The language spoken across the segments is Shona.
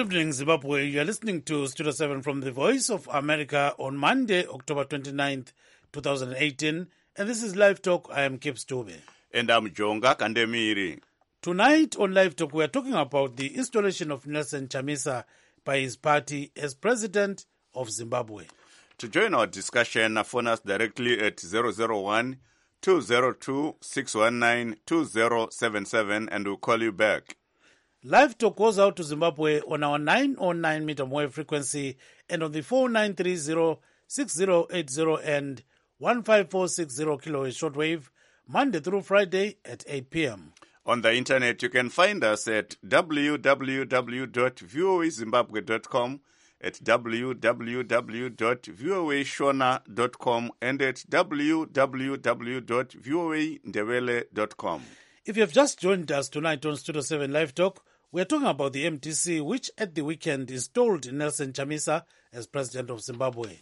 evening, Zimbabwe. You are listening to Studio 7 from the Voice of America on Monday, October 29th, 2018. And this is Live Talk. I am Kip Stube. And I'm Jonga Kandemiri. Tonight on Live Talk, we are talking about the installation of Nelson Chamisa by his party as president of Zimbabwe. To join our discussion, phone us directly at 001-202-619-2077 and we'll call you back. Live Talk goes out to Zimbabwe on our 909 meter wave frequency and on the 4930-6080 and 15460 kilohertz shortwave, Monday through Friday at 8 p.m. On the internet, you can find us at www.voazimbabwe.com, at www.voashona.com, and at www.voandebele.com. If you have just joined us tonight on Studio 7 Live Talk, we are talking about the MDC, which at the weekend installed Nelson Chamisa as president of Zimbabwe.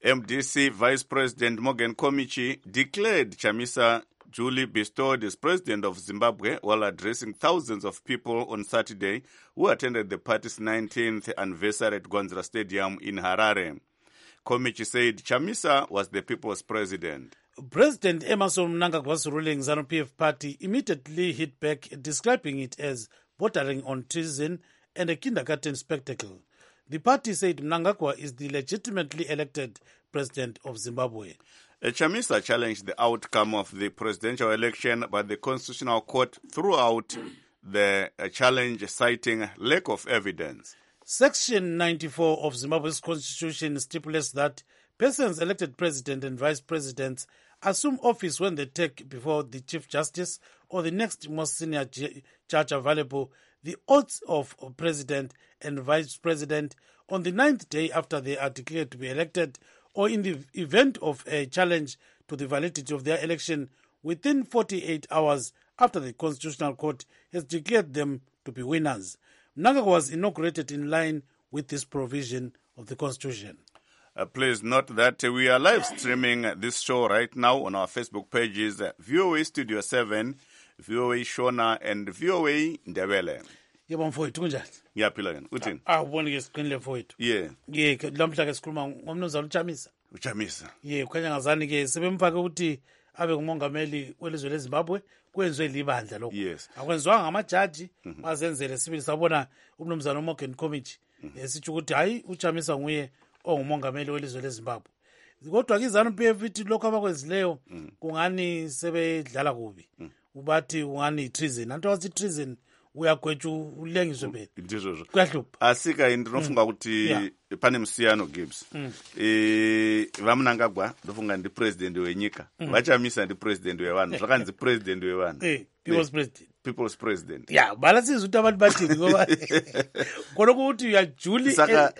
MDC Vice President Morgan Komichi declared Chamisa duly bestowed as president of Zimbabwe while addressing thousands of people on Saturday who attended the party's 19th anniversary at Gwanzra Stadium in Harare. Komichi said Chamisa was the people's president. President Emmerson Mnangagwa's ruling ZANU-PF party immediately hit back, describing it as bordering on treason and a kindergarten spectacle. The party said Mnangagwa is the legitimately elected president of Zimbabwe. Chamisa challenged the outcome of the presidential election, but the Constitutional Court threw out the challenge, citing lack of evidence. Section 94 of Zimbabwe's constitution stipulates that persons elected president and vice presidents assume office when they take before the Chief Justice or the next most senior judge available the oaths of president and vice president on the 9th day after they are declared to be elected, or in the event of a challenge to the validity of their election within 48 hours after the Constitutional Court has declared them to be winners. Mnangagwa was inaugurated in line with this provision of the Constitution. Please note that we are live streaming this show right now on our Facebook pages, VOA Studio 7, VOA Shona, and VOA Ndebele. Yebo mfowethu kunjani? Ngiyaphila yena. Uthini? Ubone ke siqinile mfowethu. Yeah. Lamhla ke sikhuluma ngomnumzana uChamisa. Uchamisa. Kukhanya ngazani ke sebemfake ukuthi abe ngumongameli welizwe leZimbabwe kwenziwe libandla lokho. Yes. Akwenzwanga ngamajaji bazenzele sibili sabona umnumzana uMorgan Komichi esithi ukuthi hayi uChamisa nguye ongumongameli welizwe leZimbabwe. Kodwa ke iZANU-PF ithi lokho abakwenzileyo kungani sebedlala kubi. Ubathi ungani treason. Anto wathi treason uyagwetshwa ulengiswe phela. Ndizozvo. Kuyahlupha. Asika ndinofunga kuti pane musiyano Gibbs. Vamnangagwa ndofunga ndi president wenyika. Vachamisa ndi president wevanhu. Zvakanzi president wevanhu. People's president. People's president. Yeah, balasiza ukuthi abantu bathini ngoba konokuthi uyaJulie saka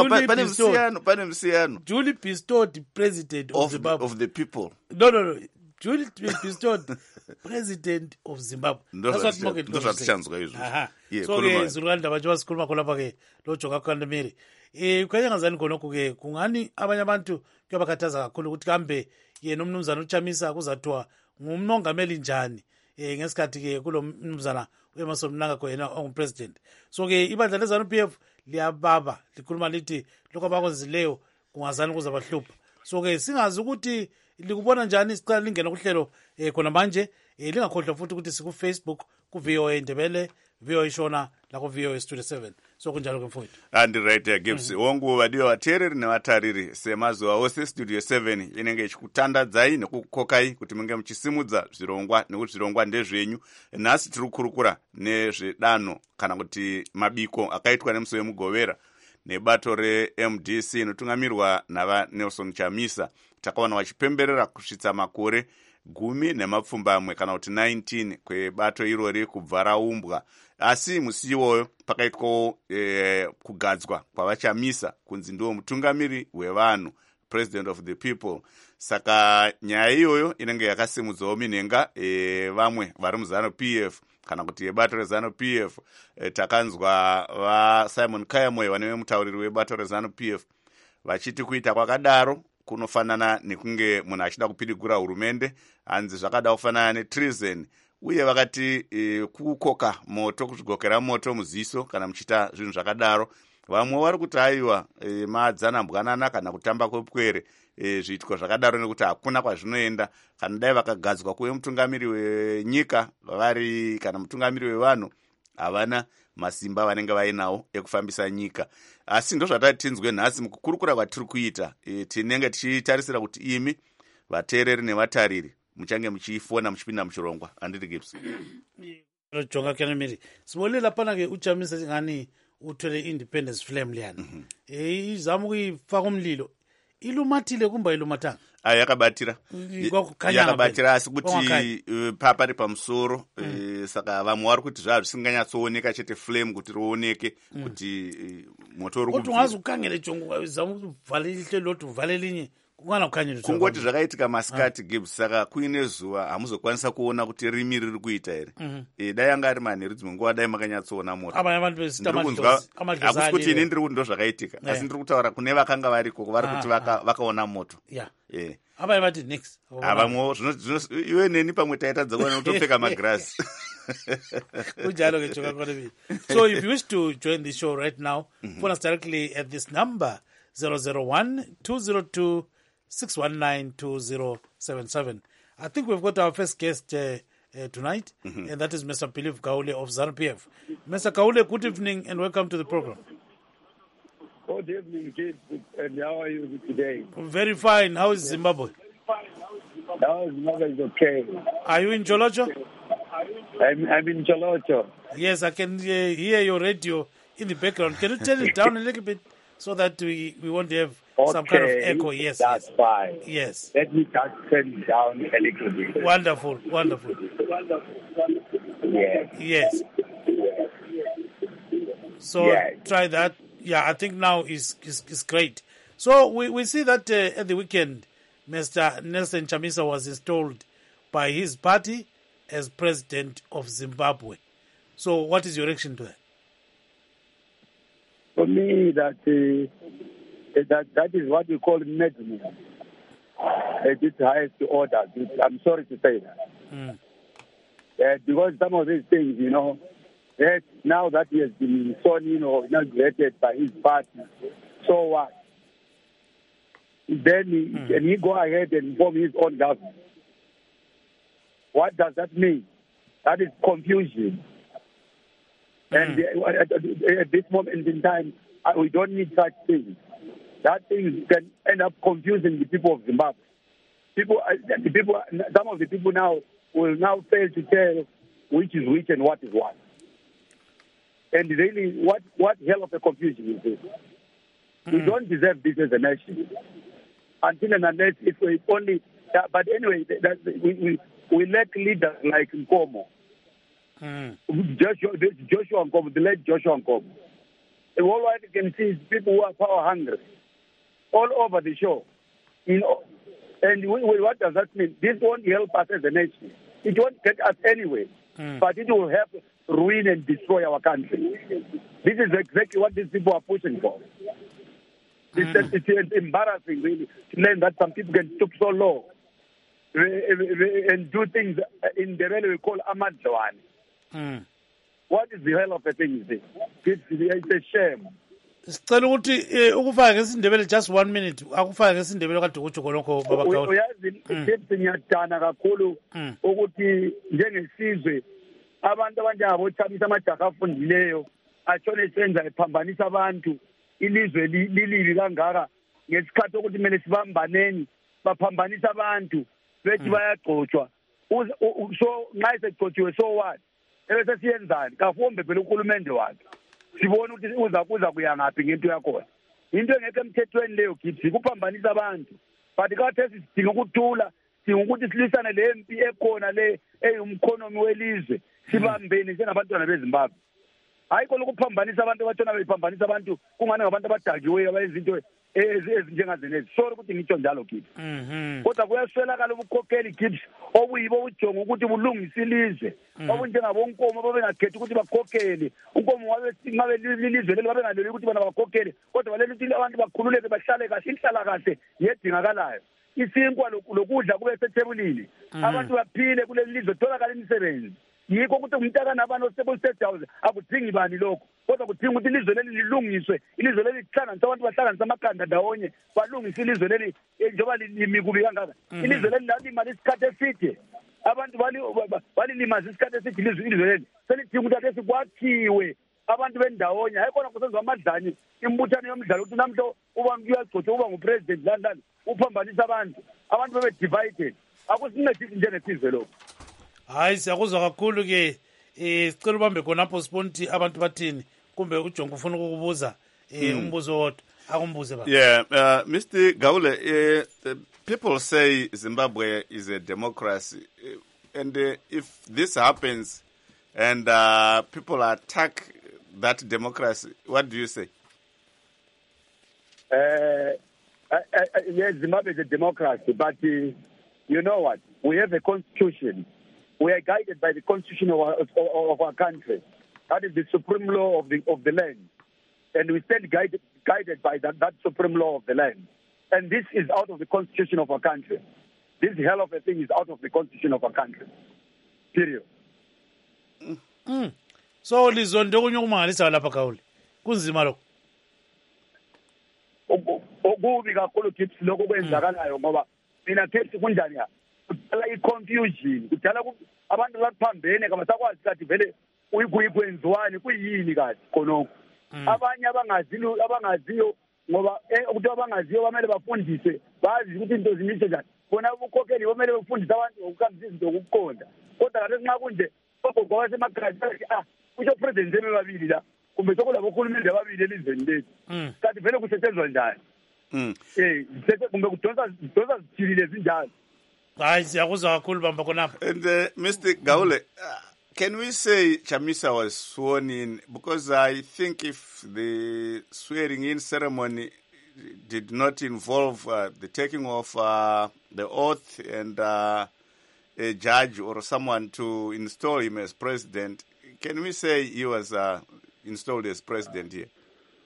pane musiyano. Julie bestowed president of Zimbabwe. Of the people. No. Julie bestowed president of Zimbabwe. That's what Morgan tichanzwa izvo. So ke zilwanda baje basikhuluma khona lapha ke lo Jonga Kandemiri. Kukhanya ngazani khonokho ke kungani abanye abantu kuyabakhathaza kakhulu ukuthi kambe yena umnumzana uChamisa kuzathiwa ngumnongameli njani ngesikhathi ke kulo mnumzana uEmmerson Mnangagwa yena ongupresident. So ke ibandla leZANU-PF liyababa likhuluma lithi lokho abakwenzileyo kungazani kuzabahlupha. So ke singazi ukuthi likubona njani sicala lingena kuhlelo khona manje lingakhohlwa futhi ukuthi siku Facebook ku VOA Ndebele, VOA Shona la ku VOA Studio 7. So kunjalo ke mfowethu. And right Gibbs wongu vadiwa vateereri nevatariri semazuva ose Studio 7 inenge ichikutandadzai nekukokai kuti munge muchisimudza zvirongwa nekuti zvirongwa ndezvenyu. Nhasi tiri kukurukura nezvedano kana kuti mabiko akaitwa nemusi wemugovera nebato reMDC inotungamirwa navaNelson Chamisa. Takaona vachipemberera kusvitsa makore 10 kana kuti 19 kwebato irori kubva raumbwa. Asi musi iwoyo pakaitwa kugadzwa kwavaChamisa kunzi ndiwo mutungamiri wevanhu, president of the people. Saka nyaya iyoyo inenge yakasimudzawo minhenga vamwe vari muZANU-PF kana kuti yebato reZANU-PF. Takanzwa vaSimon Kayamwe vane mutauriri webato reZANU-PF vachiti kuita kwakadaro kunofanana nekunge munhu achida kupidigura hurumende, hanzi zvakada kufanana netreason. Uye vakati kukoka moto, kuzvigokera moto muziso kana muchita zvinhu zvakadaro vamwe vari kuti aiwa madzanambwanana kana kutamba kwepwere zviitiko zvakadaro nekuti hakuna kwazvinoenda. Kana dai vakagadzwa kuve mutungamiri wenyika vari kana mutungamiri wevanhu havana masimba vanenge vainawo ekufambisa nyika. Asi ndo zvatati tinzwe nhasi mukukurukura kwatiri kuita, tinenge tichitarisira kuti imi vateereri nevatariri muchange muchifona muchipinda muchirongwa. Handiti Gibbs jonga kana miri sibolela pana-ke uChamisa ngani uthwele independence flame liyana izama ukuyifaka umlilo ilumathile kumba ilumathanga yakabatira asi kuti papari pamusoro saka vamwe vari kuti zvisinganyatsooneka chete flame kuti rioneke kuti moto uri kuti ungazi ukangele jongo zama kuvhale loti uvhale linye kungoti zvakaitika masikati Gibbs, saka kuine zuva hamuzokwanisa kuona kuti rimi riri kuita here. Dai anga ari manheru dzimwe nguva dai makanyatsoona moto. Hakusi kuti ini ndiri kuti ndo zvakaitika, asi ndiri kutaura kune vakanga variko vari kuti vakaona moto. Vamwewo iwe neni pamwe taitadza kuona kutopfeka magirasi. So if you wish to join the show right now, phone us directly at this number 001-202 619-2077. I think we've got our first guest tonight, and that is Mr. Philip Kaule of ZANU-PF. Mr. Kaule, good evening and welcome to the program. Good evening, Kid, and how are you today? Very fine. How is Zimbabwe? Zimbabwe is okay. Are you in Jolocho? I'm in Jolocho. Yes, I can hear your radio in the background. Can you turn it down a little bit so that we won't have some kind of echo? Yes, that's fine. Yes. Let me just turn it down a little bit. Wonderful. Yes. So try that. Yeah, I think now is great. So we see that at the weekend, Mr. Nelson Chamisa was installed by his party as president of Zimbabwe. So what is your reaction to that? For me, that is what we call madness at its highest order. I'm sorry to say that. Because some of these things, that now that he has been sworn in or inaugurated by his party, so what? Then can he go ahead and form his own government? What does that mean? That is confusion. And at this moment in time, we don't need such things. That thing can end up confusing the people of Zimbabwe. Some of the people now will now fail to tell which is which and what is what. And really, what hell of a confusion is this? We don't deserve this as a nation. Until and unless if we only... But anyway, we let leaders like Nkomo, Joshua Nkomo, the late Joshua Nkomo. All I can see is people who are power hungry all over the show. And what does that mean? This won't help us as a nation. It won't get us anyway, but it will help ruin and destroy our country. This is exactly what these people are pushing for. It's embarrassing, really, to learn that some people can stoop so low and do things in the way we call amadlwane. What is the hell of a thing is this? It's a shame. Sicela ukuthi ukufaka ngesindebele just 1 minute akufaka ngesindebele kaDokotela lokho baba Kaule. Uyazi ngiyadana kakhulu ukuthi njengesizwe abantu abanjengabo Chamisa amajaha afundileyo atshone senza ephambanisa abantu ilizwe lilibi kangaka ngesikhathi ukuthi kumele sibambaneni baphambanisa abantu bethi bayagcotshwa so nxa segcotshiwe so what ebese siyenzani kafombe phela ukhulumende wakhe sibona ukuthi uza kuya ngaphi ngento yakhona into engekho emthethweni leyo Gibbs kuphambanisa abantu but kathesi sidinga ukuthula sidinga ukuthi silisane le mpi ekhona le eyumkhonomi welizwe sibambene njengabantwana beZimbabwe hayi khona ukuphambanisa abantu abatshona bephambanisa abantu kungani ngabantu abadakiweyo abayenza into ezinjengazenezi sorry ukuthi ngitsho njalo Gibbs kodwa kuyaswelakala ubukhokheli Gibbs obuyibo ujonga ukuthi bulungisa ilizwe obunjengabonkomo babengakhethi ukuthi bakhokhele unkomo wabe lilizwe leli babengaleli ukuthi bona bakhokhele kodwa baleli ukuthi abantu bakhululeke bahlale kahle inhlala kahle yedingakalayo isinkwa lokudla kube sethebulini abantu baphile kuleli lizwe tholakala imisebenzi yikho ukuthi umntakana abano-stable state house akudingi bani lokho kodwa kudinga ukuthi ilizwe leli lilungiswe, ilizwe leli lihlanganise abantu, bahlanganise amaqanda ndawonye, balungise ilizwe leli njengoba limi kubi kangaka. Ilizwe leli lalima isikhathi eside, abantu balilimaza isikhathi eside ilizwe leli, selidinga ukuthi ake sikwakhiwe abantu bendawonye, hayi khona kusenziwa amadlanye imbuthano yomdlalo ukuthi namhlo uba uyagcotha uba ngupresident landani uphambanisa abantu bebe divided. Akusincedisi njengesizwe lokho. Hayi siyakuzwa kakhulu ke sicela ubambe khonapho sibone ukuthi abantu bathini kumbe uJongo ufuna ukukubuza umbuzo wodwa akumbuze ba. Yeah, Mr. Gaule, people say Zimbabwe is a democracy, and if this happens and people attack that democracy, what do you say? Yes, Zimbabwe is a democracy, but you know what? We have a constitution. We are guided by the constitution of our country. That is the supreme law of the land. And we stand guided by that supreme law of the land. And this is out of the constitution of our country. This hell of a thing is out of the constitution of our country. Period. So lizonde okunye ukumangalisa lapha Gaule. Kunzima lokho. Okubi kakhulu kids lokho kwenzakalayo ngoba mina kids kunjani ya? Kudala i-confusion, kudala abantu baphambene kabasakwazi kathi vele uyikwenziwani kuyini kathi khonokho. Abanye abangaziyo ngoba ukuthi abangaziyo bamele bafundiswe bazi ukuthi into zimisho njani. Bona ubukhokheli bamele bafundise abantu ukuhambisa izinto ukuqonda. Kodwa kade nxa kunje ogogo wasemakhaya kusho president emebabili la kumbe sokulabo khulumende ababili elizweni lethu. Kanti vele kusetshenzwa njani? Kumbe kudonsa zithilile zinjalo. Hayi siyakuzwa kakhulu bamba khonapha. And Mr. Gaule, can we say Chamisa was sworn in? Because I think if the swearing in ceremony did not involve the taking of the oath and a judge or someone to install him as president, can we say he was installed as president here?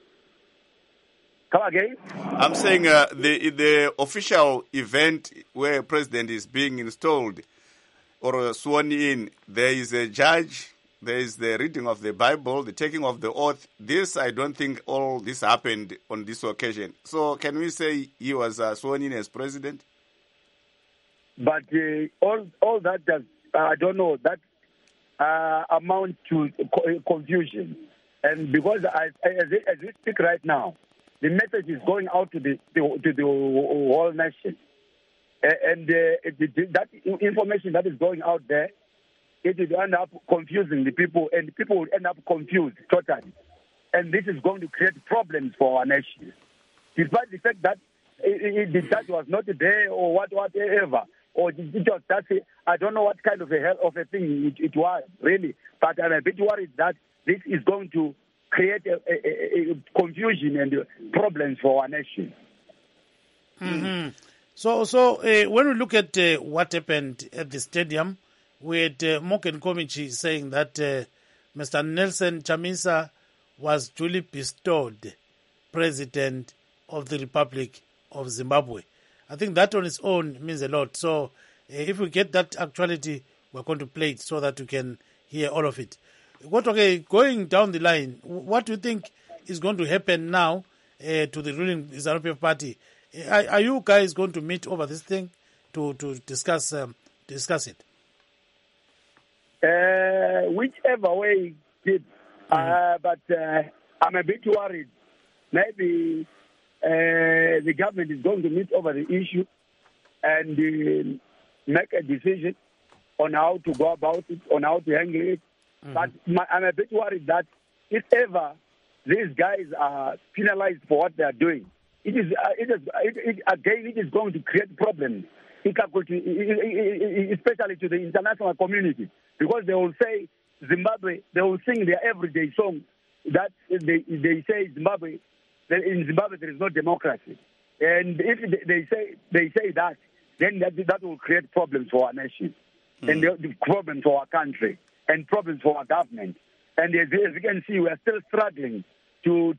Come again? I'm saying the official event where a president is being installed or sworn in, there is a judge, there is the reading of the Bible, the taking of the oath. This, I don't think all this happened on this occasion. So can we say he was sworn in as president? But all that does, I don't know, that amount to confusion. And because as we speak right now, the message is going out to the whole nation. And that information that is going out there, it will end up confusing the people, and the people will end up confused totally. And this is going to create problems for our nation. Despite the fact that the judge was not there or whatever, or it was that, I don't know what kind of a thing it was, really. But I'm a bit worried that this is going to create a confusion and problems for our nation. Mm-hmm. So when we look at what happened at the stadium, we had Morgan Komichi saying that Mr. Nelson Chamisa was duly bestowed President of the Republic of Zimbabwe. I think that on its own means a lot. So if we get that actuality, we're going to play it so that we can hear all of it. Going down the line, what do you think is going to happen now to the ruling ZANU-PF party? Are you guys going to meet over this thing to discuss it? Whichever way it, but I'm a bit worried. Maybe the government is going to meet over the issue and make a decision on how to go about it, on how to handle it. But I'm a bit worried that if ever these guys are penalized for what they are doing, it is going to create problems, especially to the international community, because they will say Zimbabwe, they will sing their everyday song that they say Zimbabwe, in Zimbabwe there is no democracy, and if they say that, then that will create problems for our nation, and the problems for our country, and problems for our government. And as you can see, we are still struggling to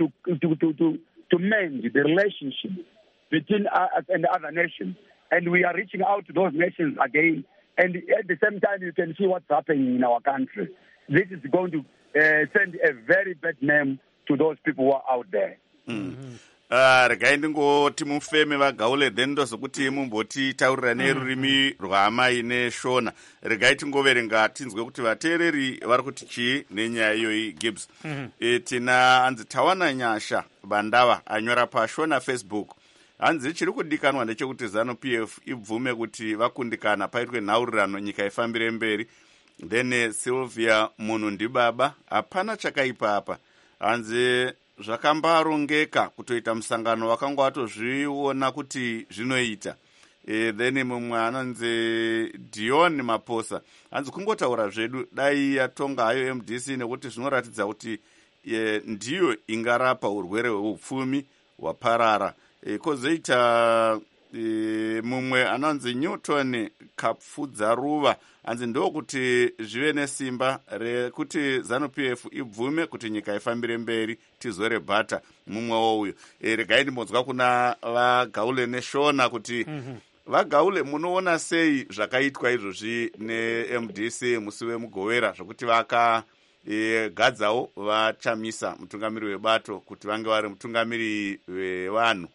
mend the relationship between us and the other nations. And we are reaching out to those nations again And at the same time, you can see what's happening in our country. This is going to send a very bad name to those people who are out there. Regai ndingoti mufeme vagaule then ndozokuti mumboti taurira nerurimi rwamai neshona. Regai tingoverenga tinzwe kuti vateereri vari kuti chii nenyaya iyoyi Gibbs. Tina hanzi tawana nyasha bandava anyora pashona Facebook. Hanzi chiri kudikanwa ndechekuti ZANU-PF ibvume kuti vakundikana paitwe nhaurirano nyika ifambire mberi. Then Sylvia munhu ndibaba hapana chakaipa apa. Hanzi zvakambarongeka kutoita musangano wakanga watozviona kuti zvinoita. Then mumwe anonzi Dion Maposa hanzi kungotaura zvedu dai yatonga hayo MDC nekuti zvinoratidza kuti ndiyo ingarapa urwere hweupfumi hwaparara. Kozoita mumwe anonzi Newton Kapfudzaruva hanzi ndokuti zvive nesimba rekuti ZANU-PF ibvume kuti nyika ifambire mberi tizore bhata mumwe uyo. Regai ndimbonzwa kuna vagaule neshona kuti vagaule munoona sei zvakaitwa izvozvi neMDC musi wemugovera zvokuti vakagadzawo vachamisa mutungamiri webato kuti vange vari mutungamiri wevanhu.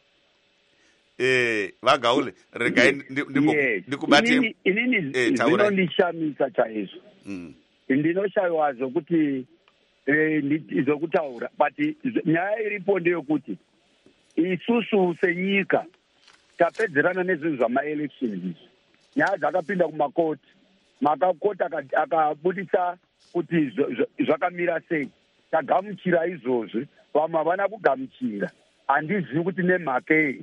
Vagaule regai ndikubate inini zvinondishamisa chaizvo. Ndinoshayiwa zvokuti zokutaura but nyaya iripo ndeyekuti isusu senyika tapedzerana nezvinhu zvamaelections. Nyaya dzakapinda kumakoti, makakoti akabudisa kuti zvakamira sei. Tagamuchira izvozvi, vamwe havana kugamuchira. Handizivi kuti nemhakei.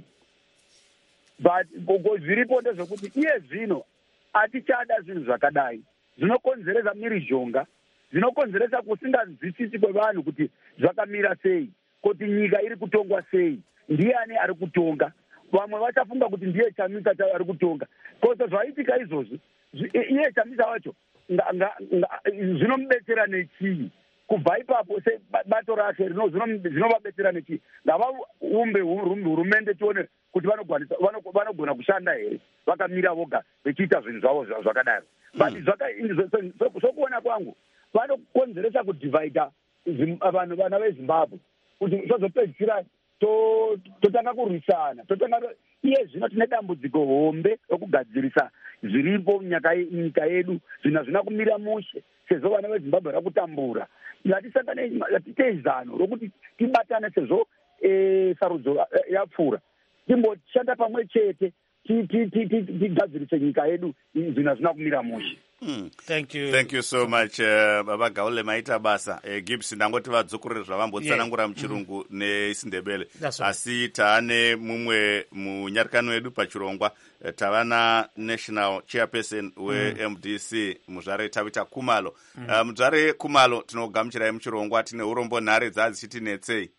But zviripo ndezvokuti iye zvino atichada zvinhu zvakadai. Zvinokonzeresa mirizhonga, zvinokonzeresa kusinganzwisisi kwevanhu kuti zvakamira sei, kuti nyika iri kutongwa sei, ndiani ari kutonga. Vamwe vachafunga kuti ndiye Chamisa ari kutonga. Kosa zvaitika izvozvi, iye Chamisa wacho zvinomubetsera nechii? Kubva ipapo sebato rake zvinovabetsera nechii? Ngavaumbe hurumende tione kuti vanogona kushanda here vakamira voga vechiita zvinhu zvavo zvakadaro. But sokuona kwangu vanokonzeresa kudhivhaidha vanhu vana veZimbabwe kuti tozopedzisira totanga kurwisana. Iye zvino tine dambudziko hombe rokugadzirisa zviripo nyika yedu zvino hazvina kumira mushe sezvo vana veZimbabwe vakutambura. Ngatitei zano rokuti tibatane sezvo sarudzo yapfuura, timboshanda pamwe chete tigadzirise nyika yedu zvino hazvina kumira mushe. Thank you so much baba Gaule maita basa. Gibbs ndangoti vadzokorere zvavambotsanangura muchirungu neIsindebele. Asi taane mumwe munyarikano wedu pachirongwa, tavana national chairperson weMDC Muzvare Tabita Kumalo. Muzvare Kumalo tinogamuchirai muchirongwa, tine urombo nhare dzadzichiti netsei.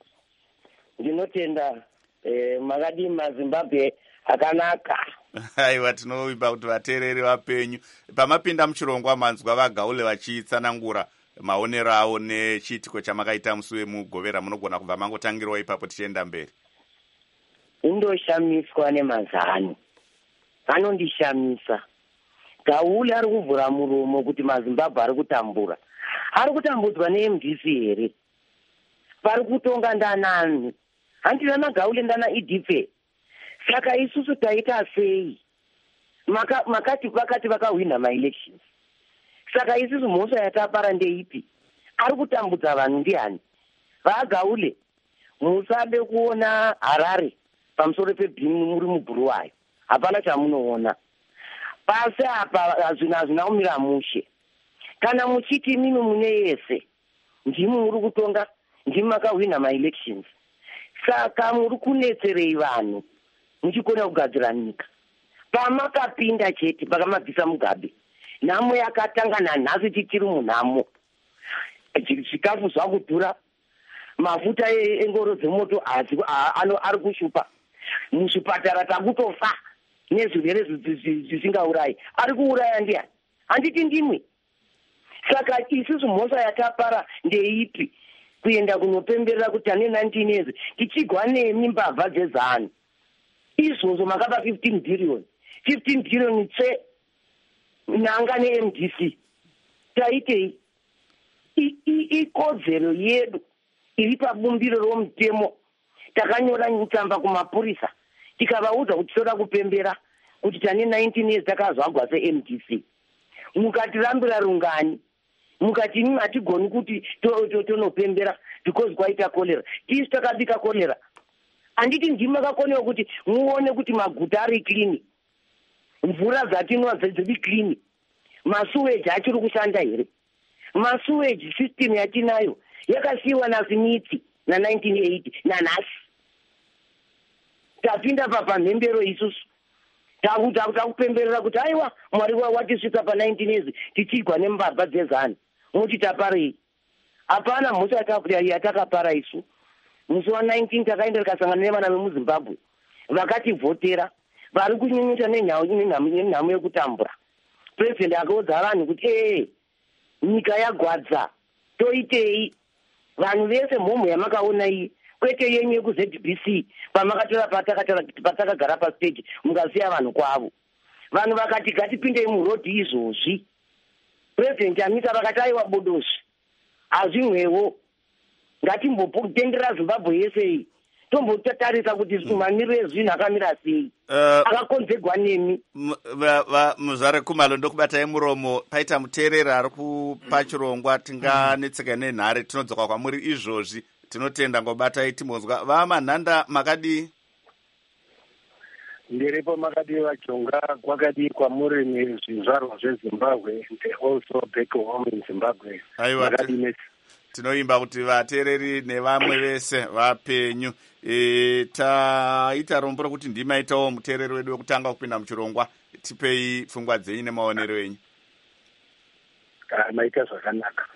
Ndinotenda makadi maZimbabwe akanaka. Aiwa, tinoimba kuti vateereri vapenyu pamapinda muchirongwa manzwa vagaule vachitsanangura maonero avo nechiitiko chamakaita musi wemugovera. Munogona kubva mangotangirawo ipapo tichienda mberi. Indoshamiswa nemazano, anondishamisa. Gaule ari kuvhura muromo kuti maZimbabwe ari kutambura. Ari kutambudzwa neMDC here? Pari kutonga ndanani? Handina naGaule ndana IDP. Saka isusu taita sei? Makati vakahwina ma-elections. Saka isusu mhosva yatapara ndeipi? Ari kutambudza vanhu ndiani? VaGaule, musabe kuona Harare pamusoro pebhimu muri mubhuruwayo. Hapana chamunoona. Pasi apa hazvina kumira mushe. Kana muchiti mimi mune yese, ndimi muri kutonga, ndimi makahwina ma-elections. Saka muri kunetserei vanhu muchikona kugadzira nyika. Pamakapinda chete pakamabvisa Mugabe, nhamo yakatanga nanhasi tichiri munhamo. Zvikafu zvakudhura, mafuta engoro dzemoto ari kushupa. Muzvipatara takutofa nezvirwere zvisingaurayi. Ari kuuraya ndiani? Handiti ndimwe. Saka isusu mhosva yatapara ndeipi? Kuenda kunopemberera kuti ane 19 years tichigwa nemi mbavha dzezano. Izvozvo makapa 15 billion tse nanga neMDC taitei ikodzero yedu iri pabumbiro romutemo. Takanyora tsamba kumapurisa tikavaudza kuti toda kupembera kuti tane 19 years takazvagwa seMDC. Mukatirambira rungani, mukati imi hatigoni kuti tonopembera because kwaita kolera. Tisu takabika kolera. Handiti ndimi makakonewa kuti muone kuti maguta ari clean, mvura dzatinwa dziri clean, masuweji achiri kushanda here. Masuweji system yatinayo yakasiyiwa naSmith na1980 nanhasi. Tapinda pamhembero isusu takupemberera kuti aiwa Mwari watisvika pa19 years tichigwa nembavha dzezani, muti taparei? Hapana, mhosva yatakapara isu. Musi wa19 takaenda tikasangana nevana vemuZimbabwe vakativhotera, vari kunyenyeta nenhamo yekutambura. Purezidendi akaudza vanhu kuti nyika yagwadza, toitei? Vanhu vese mhomho yamakaona iyi kwete yenyu yekuZBC pamakatora patakagara pastage mukasiya vanhu kwavo. Vanhu vakati gatipindei murodhi izvozvi. Purezidendi amisa vakati aiwa bodoshi hazvimwewo, ngatimbotendera Zimbabwe yese iyi tombotarisa kuti mamiriro ezvinhu akamira sei, akakonzerwa nemi. Muzvare Khumalo, ndokubatai muromo. Paita muteerera ari pachirongwa tinganetseka nenhare, tinodzoka kwamuri izvozvi. Tinotenda ngobatai timonzwa. Vamanhanda makadii? Ndiripo makadii vajonga, kwakadii kwamuri nezvizvarwa zveZimbabwe and also back home in Zimbabwe. Aiwa, tinoimba kuti vateereri nevamwe vese vapenyu. Taita rombora kuti ndimaitawo muteereri wedu wekutanga kupinda muchirongwa. Tipei pfungwa dzenyu nemaonero enyu. Maita zvakanaka.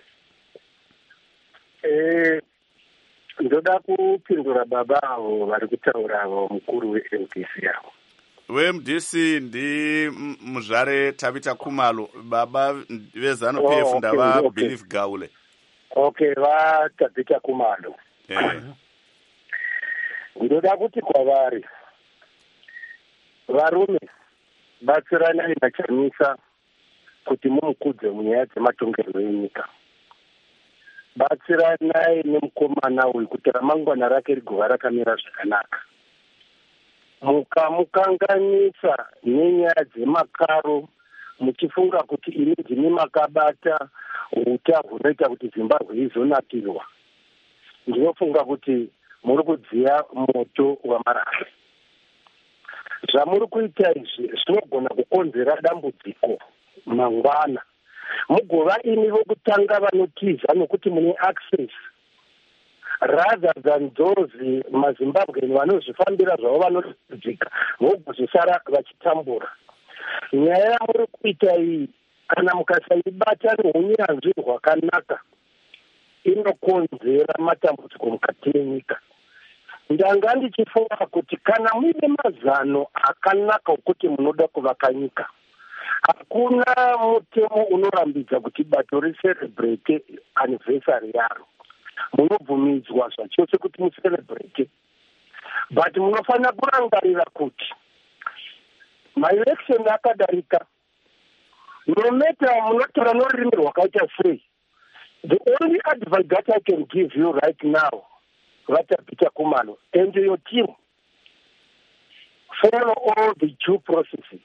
Ndoda kupindura baba avo vari kutaura avo, mukuru weMDC avo. WeMDC ndi muzvare Tabita Khumalo, baba vezanu-PF ndava Believe Gaule. Okay, vaTabita Khumalo. Ndoda kuti kwavari varume batsiranai naChamisa kuti mumukudze munyaya dzematongerwo enyika. Batsiranai nemukomana uyu kuti ramangwana rake rigova rakamira zvakanaka. Mukamukanganisa nenyaya dzemakaro muchifunga kuti ini ndimi makabata uta hunoita kuti Zimbabwe izonakirwa, ndinofunga kuti muri kudziya moto wamarara. Zvamuri kuita izvi zvinogona kukonzera dambudziko mangwana. Mugova imi vokutanga vanotiza nokuti mune access rather than those maZimbabwean vanozvifambira zvavo vanodzidzika vogozvisara vachitambura. Nyaya yamuri kuita iyi kana mukasaibata neunyanzvi hwakanaka inokonzera matambudziko mukati menyika. Ndanga ndichifunga kuti kana muine mazano akanaka okuti munoda kuvaka nyika, hakuna mutemo unorambidza kuti bato ricerebrate anniversary yaro. Munobvumidzwa zvachose kuti mucerebrate, but munofanira kurangarira kuti maelection akadarika, no matter munotora norurimi rwakaita sei, the only advice that I can give you right now, Tabita Khumalo, and your team, follow all the due processes.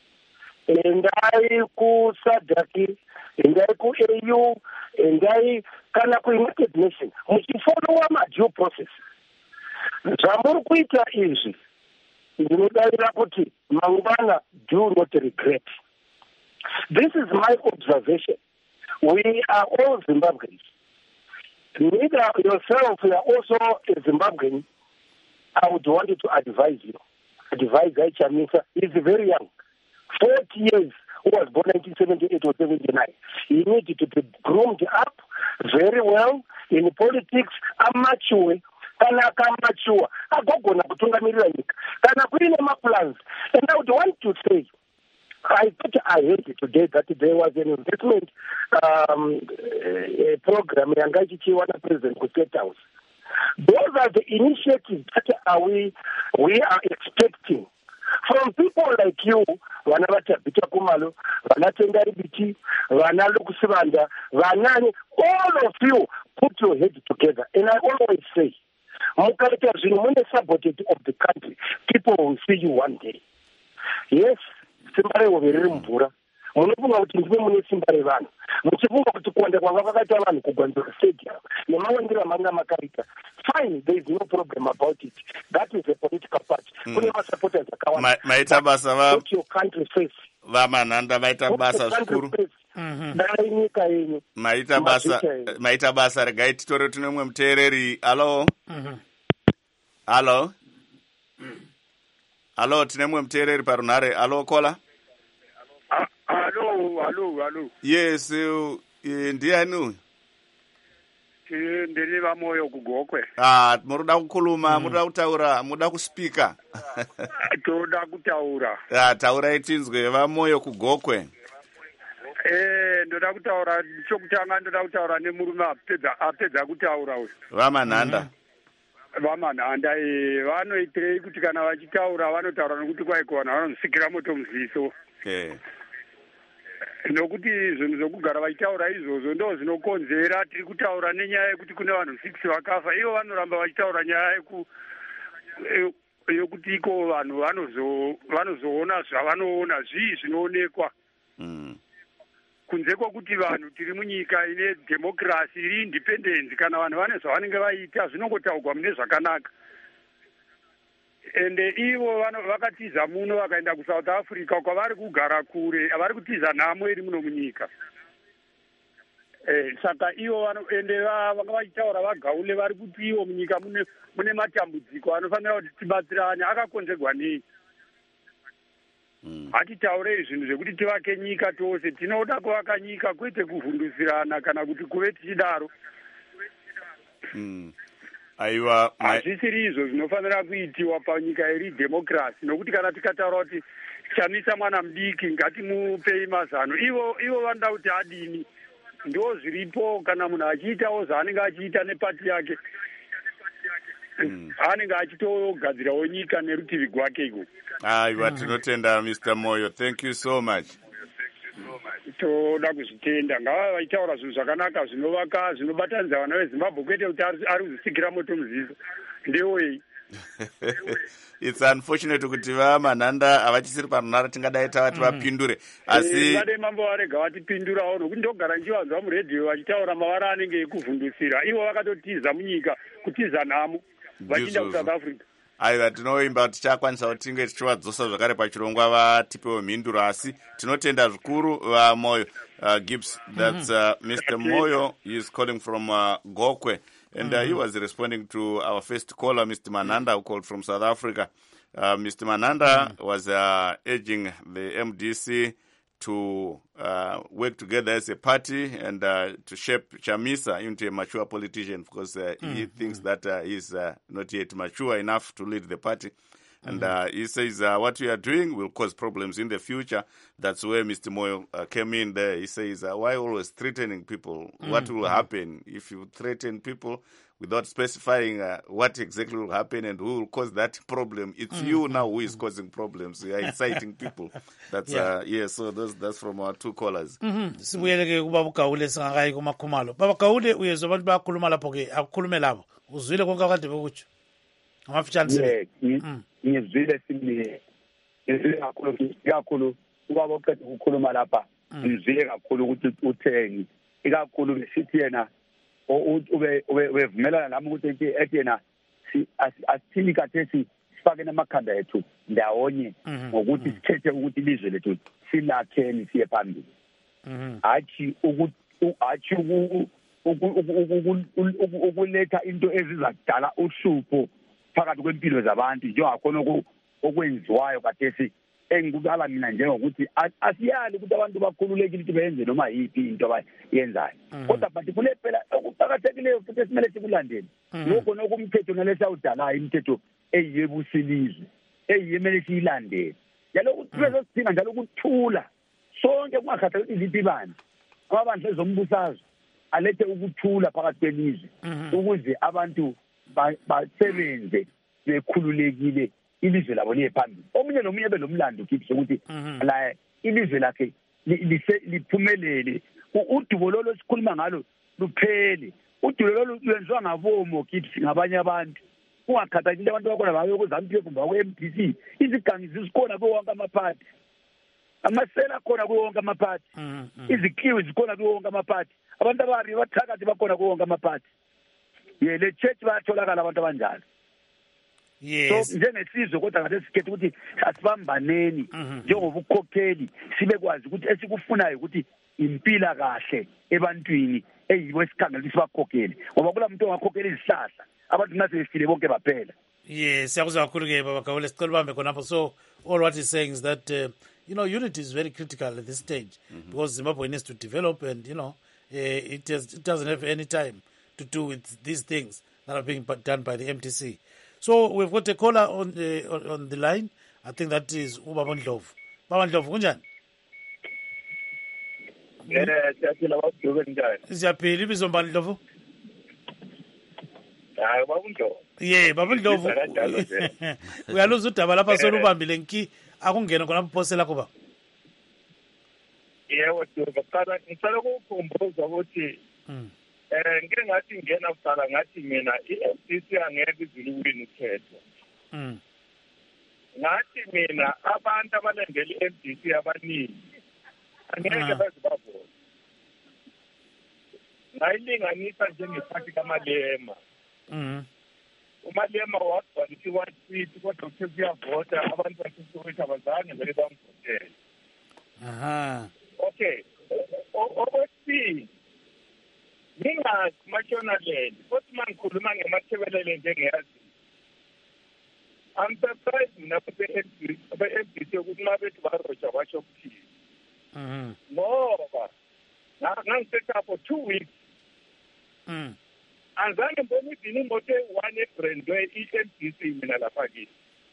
Endai ku SADC, endai ku AU, endai kana ku United Nations, muchifollowa madue process. Zvamuri kuita izvi ndinodarira kuti mangwana do not regret. This is my observation. We are all Zimbabweans. Neither yourself, you are also a Zimbabwean. I would want you to advise you. Advise Chamisa. He's very young. 40 years, who was born 1978 or 79. He needed to be groomed up very well in politics. Amature. Kana akamature. Agogona kutungamirira nyika. Kana kuine maplans. And I would want to say, I thought I heard today that there was an investment program yangachichiwana President State House. Those are the initiatives that we are expecting from people like you, vana vaTabita Kumalo, vana Tendai Biti, vana Lukusibanda, vanani, all of you put your head together. And I always say, Mukarita Zunumune subordinate of the country, people will see you one day. Yes, Simbare will be Rimbura. Munofunga kuti ndiwe mune simba revanhu muchifunga kuti kuwanda kwanga kwakaita vanhu kugwanzura stadium nemawandiro amanga makaita fine, there is no problem about it. That is a political party. Kune masupporters akawanda maita basa put your country first. Vamanhanda maita basa zvikuru dai nyika yenyu maita basa regai titore tune mumwe muteereri. Alo tine mumwe muteereri parunhare. Alo kola. Hello. Yes, ndiani? Ndiri vamoyo kugokwe. Muruda kukhuluma, muruda kutaura, muruda kuspika. Toda kutaura. Taurai tinzwe vamoyo kugokwe. Ndoda kutaura chokutanga, ndoda kutaura nemurume apedza kutaura uyu. Vamanhanda. Vamanhanda vanoitirei kuti kana vachitaura vanotaura nokuti kwaikuwana vanomusikira moto muziso. Nokuti zvinhu zvokugara vachitaura izvozvo ndo zvinokonzera tiri kutaura nenyaya yekuti kune vanhu 6 vakafa. Ivo vanoramba vachitaura nyaya yokuti iko vanhu vanozoona zvavanoona zvii zvinoonekwa. Kunze kwokuti vanhu tiri munyika ine democracy iri independence, kana vanhu vane zvavanenge vaita zvinongotaurwa mune zvakanaka. Ende ivo vakatiza muno vakaenda kuSouth Africa kwavari kugara kure, havari kutiza nhamo iri muno munyika. Saka ivo ende vanga vachitaura vagaule vari kuti ivo munyika mune matambudziko anofanira kuti tibatsirane. Akakonzerwa nei? Hatitaurei zvinhu zvekuti tivake nyika tose. Tinoda kuvaka nyika, kwete kuvhundusirana kana kuti kuve tichidaro. Aiwa, hazvisiri izvo zvinofanira kuitiwa panyika iri democracy. Nokuti kana tikataura kuti chamisa mwana mudiki ngatimupei mazano, ivo vanoda kuti adini. Ndo zviripo. Kana munhu achiitawo zvaanenge achiita nepati yake, anenge achitogadzirawo nyika nerutivi rwake iko. Aiwa, tinotenda Mr. Moyo. Thank you so much. Toda kuzvitenda. Ngava vachitaura zvinhu zvakanaka zvinovaka, zvinobatanidza vana veZimbabwe, kwete kuti ari kuzisikira moto muziso. Ndewei. It's unfortunate kuti vamanhanda havachisiri parunhare tingadai tavati vapindure. Asi vade mambo varega vatipindurawo, nokuti ndogara nchivanzwa muredhiyo vachitaura mavara anenge ekuvhundusira. Ivo vakatotiza munyika, kutiza nhamo vachienda kuSouth Africa. Aiva, tinoimba tichakwanisa kuti tinge tichivadzosa zvakare pachirongwa vatipewo mhinduro, asi tinotenda zvikuru vaMoyo. Gibbs, that's Mr. Moyo. He is calling from Gokwe. And he was responding to our first caller, Mr. Mananda, who called from South Africa. Mr. Mananda was urging the MDC to work together as a party and to shape Chamisa into a mature politician, because he thinks that he's not yet mature enough to lead the party. And he says what we are doing will cause problems in the future. That's where Mr. Moyo came in there. He says, why always threatening people? What will happen if you threaten people without specifying what exactly will happen and who will cause that problem? It's you now who is causing problems. You are inciting people. That's so that's from our two callers. Sibuyeleke kubaba Gaule singakayi kumakhumalo. Baba Gaule uyezwa abantu bayakhuluma lapho ke akukhulume labo. Uzwile konke akade bekutsho. Amafitshane. Ngizwile simile. Ngizwile kakhulu ubaba oqeda ukukhuluma lapha. Ngizwile kakhulu ukuthi utheni. Ikakhulu besithi yena ubevumelana nami ukuthi ethi yena asithini kathesi sifake namakhanda ethu ndawonye ngokuthi sithethe ukuthi ilizwe lethu silakheni siye phambili. Hathi ukuletha into ezizakudala uhlupho phakathi kwempilo zabantu njengakhona okwenziwayo kathesi. Engikubala mina njengokuthi asiyali ukuthi abantu bakhululekile ukuthi benze noma yiphi into abayenzayo, kodwa but kule phela okuqakathekileyo futhi esimele sikulandele lokho nokumthetho nalesawudalayo imithetho eyiyebusilizwe eyiyemele siyilandele njalo ukuthi bezosidinga njalo ukuthula sonke kungakhathali iziphi bani amabandla ezombusazwe alethe ukuthula phakathi kwelizwe ukuze abantu basebenze bekhululekile ilizwe labo liye phambili. Omunye nomunye belomlando kithi ukuthi la ilizwe lakhe liphumelele, udubo lolo sikhuluma ngalo luphele. Udubo lolo lwenziwa ngabomo kithi ngabanye abantu, ungakhathazeki abantu bakhona bayo kuZANU-PF kumbe ku-MDC. Izigangi zikhona kuwo wonke amaphathi, amasela akhona kuwo wonke amaphathi, izikhiwo zikhona kuwo wonke amaphathi, abantu abari bathakathi bakhona kuwo wonke amaphathi. Le church bayatholakala abantu abanjalo. Yes. So njengesizwe kodwa ngathi sikhethe ukuthi asibambaneni njengoba ukukhokheli sibe kwazi ukuthi esikufunayo ukuthi impila kahle ebantwini eyibo esikhangela ukuthi sibakhokheli, ngoba kula muntu ongakhokheli izihlahla abantu nase befile bonke baphela. Yes, siyakuzwa kakhulu ke baba Kawule, sicela ubambe khonapho. So all what he's saying is that unity is very critical at this stage, because Zimbabwe needs to develop, and it doesn't have any time to do with these things that are being done by the MDC. So we've got a caller on the line. I think that is Ubaba Ndlovu. Baba Ndlovu, kunjani? Siyaphila, ibizo mbani Ndlovu? Hayi Baba Ndlovu. Baba Ndlovu. Uyaluza udaba lapha solubambile nki akungena khona phosela kuba. Yebo, ngicela ukukhumbuza ukuthi ngike ngathi ngena kuqala ngathi mina i-FDC angeke izilwini ukhetho. Ngathi mina abantu abalendele i-FDC abaningi angeke bazibavota. Ngayilinganisa njengephathi kaMalema. uMalema wagcwalisa i-1 kodwa uthe kuyavota abantu baseSoweto abazange vele bamvotele. Okay. Okwesibili, ningazi Mashonaland, kodwa uma ngikhuluma ngemathebelele njengeyazi. I'm surprised mina be-FDC ukuthi uma bethi baroja basho ukuthini. Ngoba ngangisetha for 2 weeks. Azange mbona idini imoto eyi-1 ebrandwe i-FDC mina lapha kithi.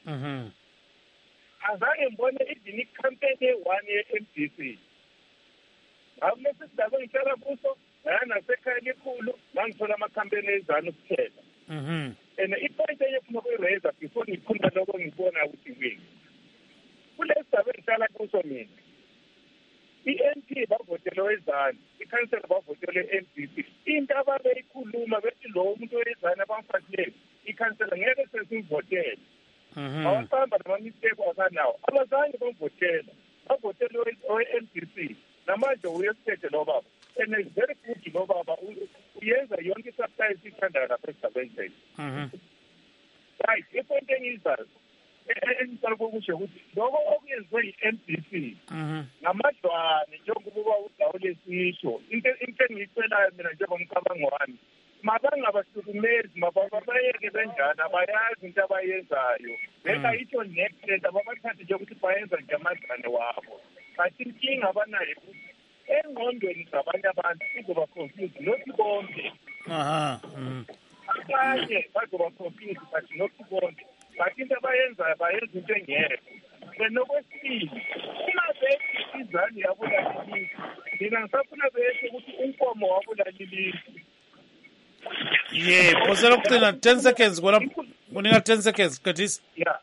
Azange mbona idini ikhampeni eyi-1 ye-FDC. Ngakulesi sidaba ngitshela kuso, nasekhaya elikhulu ngangithola amakhampeni ezanu kuphela. And ipoint eyefuna ukuyireza before ngikhuluma lokho ngibona ukuthi kwini. Kulesi sidaba engitshela kuso mina, i-MP bavotele wezanu, ikhansela bavotele i-MDC. Into ababeyikhuluma bethi lo umuntu wezanu abamfakileyo, ikhansela ngeke sesimvotele. Abasahamba nama-mistake wasanawo, abazange bamvotela, bavotele o-MDC. Namanje uyesithethe lo baba, and it's very good lo baba, uyenza yonke i-substance ithandayo lapha esigabeni. Right, ipoint engizayo engicela ukusho ukuthi lokho okuyenziwe yi-MDC ngamadlwane njengoba udawo lesisho, into engiyicelayo mina njengomcabango wami, mabangabahlukumezi, mababayeke benjani, abayazi into abayenzayo. Beka itsho next ababathathe nje ukuthi bayenza nje amadlwane wabo. But inkinga abanayo ukuthi engqondweni zabanye abantu izoba confused, not bonke. Abanye bazoba confused, but not bonke. But into abayenzayo bayenza into engekho. Benokwesibili, uma bethi izani yabulalilisi, mina ngisafuna bethi ukuthi unkomo wabulalilisi. Phosela ukucina 10 seconds kona kunika 10 seconds Kathisi.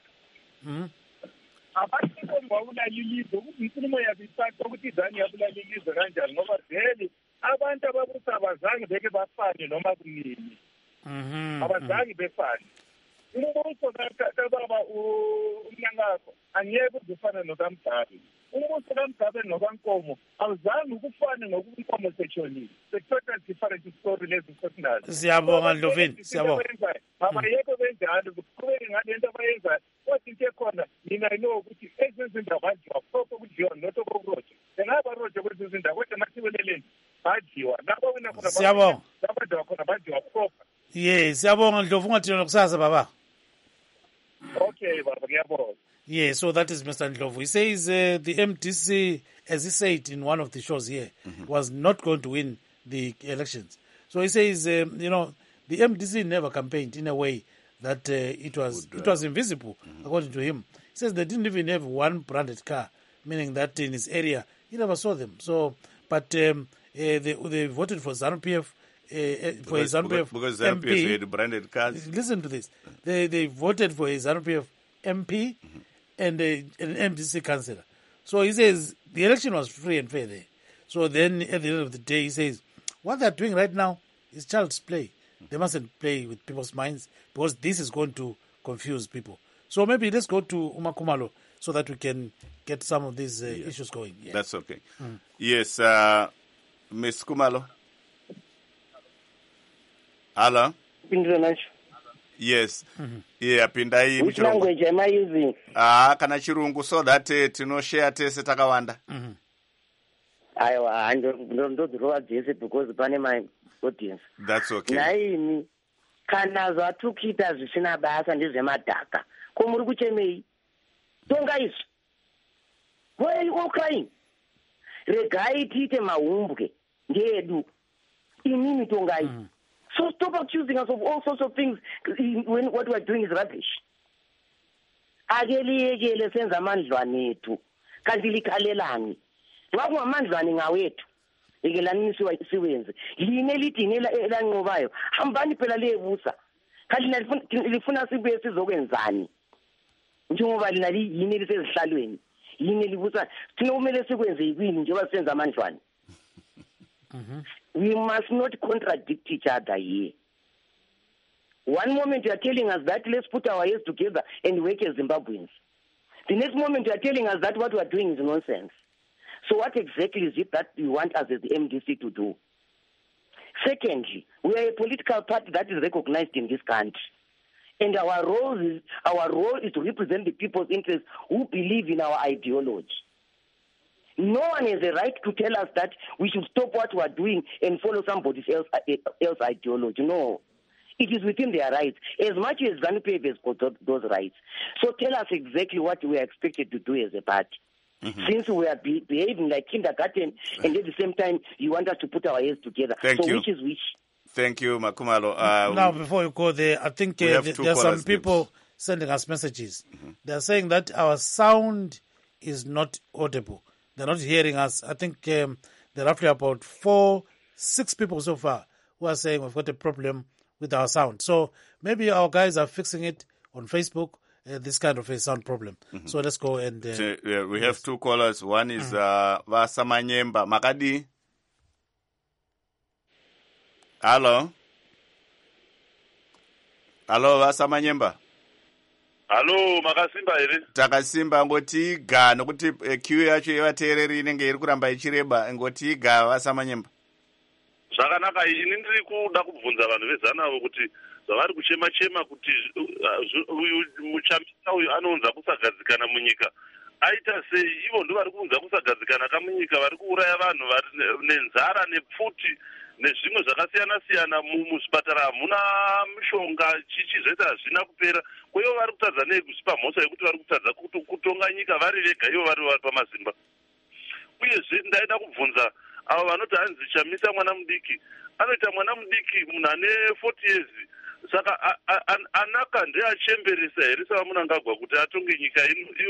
Abantu inkomo wabulalilisi ukuthi inkulumo yabo isatha ukuthi izani yabulalilisi kanjani, ngoba vele abantu ababusa abazange beke bafane noma kunini. Abazange befane. Umbuso kababa uMnyangako angeke uzifane nokaMgabe. Umbuso kaMgabe nokaNkomo awuzange ukufane nokunkomo seshonile. Sekuthatha different story lezi sesinazo. Siyabonga Ndlovini, siyabonga. Abayeke benjalo kuqhubeke ngale nto abayenzayo. Kodwa into ekhona mina know ukuthi ezizinto abadliwa khokho kudliwa noto kokuroja. Ngaba roja kwezi zinto kodwa mathibeleleni badliwa. Lapho wena khona siyabonga. Lapho khona badliwa khokho. Siyabonga Ndlovu, ungathini nokusasa baba. Okay, baba, ngiyabonga. So that is Mr. Ndlovu. He says the MDC, as he said in one of the shows here, was not going to win the elections. So he says, the MDC never campaigned in a way that it was invisible, according to him. He says they didn't even have one branded car, meaning that in his area, he never saw them. So, but they voted for ZANU-PF. For his ZANU-PF because ZANU-PF had branded cars. Listen to this. They voted for his ZANU-PF MP and an MDC councillor. So he says the election was free and fair there. So then at the end of the day, he says, what they're doing right now is child's play. They mustn't play with people's minds because this is going to confuse people. So maybe let's go to Khumalo so that we can get some of these issues going. Yeah. That's okay. Yes, Ms. Khumalo. Hello? Yes. Yeah, pindai. Which language am I using? Kana chirungu so that tinoshare tese takawanda. I don't draw this because pane my audience. That's okay. Naini kana zvatukita zvisina basa ndezvemadhaka. Ko muri kuchemei? Tonga izvi. Why are you all crying? Regai tiite mahumbwe ngedu. Inini tongai. So stop accusing us of all sorts of things when what we are doing is rubbish. Ageli senza amandlwane ethu. Kanti likhalelani. Wakumamandlwane ngawethu. Ikelani siwenze. Line lidini elanqobayo. Hambani phela lebusa. Kanti lifuna sibuye sizokwenzani. Njengoba lina yini lisezihlalweni. Yini libusa. Thina kumele sikwenze yini njengoba senza amandlwane. We must not contradict each other here. One moment you are telling us that let's put our heads together and work as Zimbabweans. The next moment you are telling us that what we are doing is nonsense. So what exactly is it that you want us as the MDC to do? Secondly, we are a political party that is recognized in this country. And our role is to represent the people's interests who believe in our ideology. No one has a right to tell us that we should stop what we are doing and follow somebody else's ideology. No. It is within their rights. As much as ZANU-PF has got those rights. So tell us exactly what we are expected to do as a party. Since we are behaving like kindergarten and at the same time you want us to put our heads together. Thank you. Which is which? Thank you, Khumalo. Now, before you go there, I think there are some people sending us messages. They are saying that our sound is not audible. They're not hearing us. I think there are roughly about 6 people so far who are saying we've got a problem with our sound. So maybe our guys are fixing it on Facebook, this kind of a sound problem. So let's go and... we have 2 callers. One is Vasamanyemba. Makadi? Hello? Hello, Vasamanyemba? Halo, makasimba here. Takasimba ngoti iga nokuti queue yacho yevateereri inenge iri kuramba ichireba ngoti iga Vasamanyemba. Zvakanaka, ini ndiri kuda kubvunza vanhu vezanavo kuti zvavari kuchema kuti uyu muchamisa uyu anounza kusagadzikana munyika. Aita sei ivo ndo vari kuunza kusagadzikana kamunyika, vari kuuraya vanhu vari nenzara nepfuti nezvimwe zvakasiyana-siyana. Muzvipatara hamuna mishonga, zvoita hazvina kupera. Kwa ivo vari kutadza nei kuzipa mhosva yekuti vari kutadza kutonga nyika vari vega, ivo vari pamazimba. Uyezve ndaida kubvunza avo vanoti hanzi Chamisa mwana mudiki, anoita mwana mudiki munhu ane 40 years. Saka anaka ndeachemberesa here sevamunangagwa kuti atonge nyika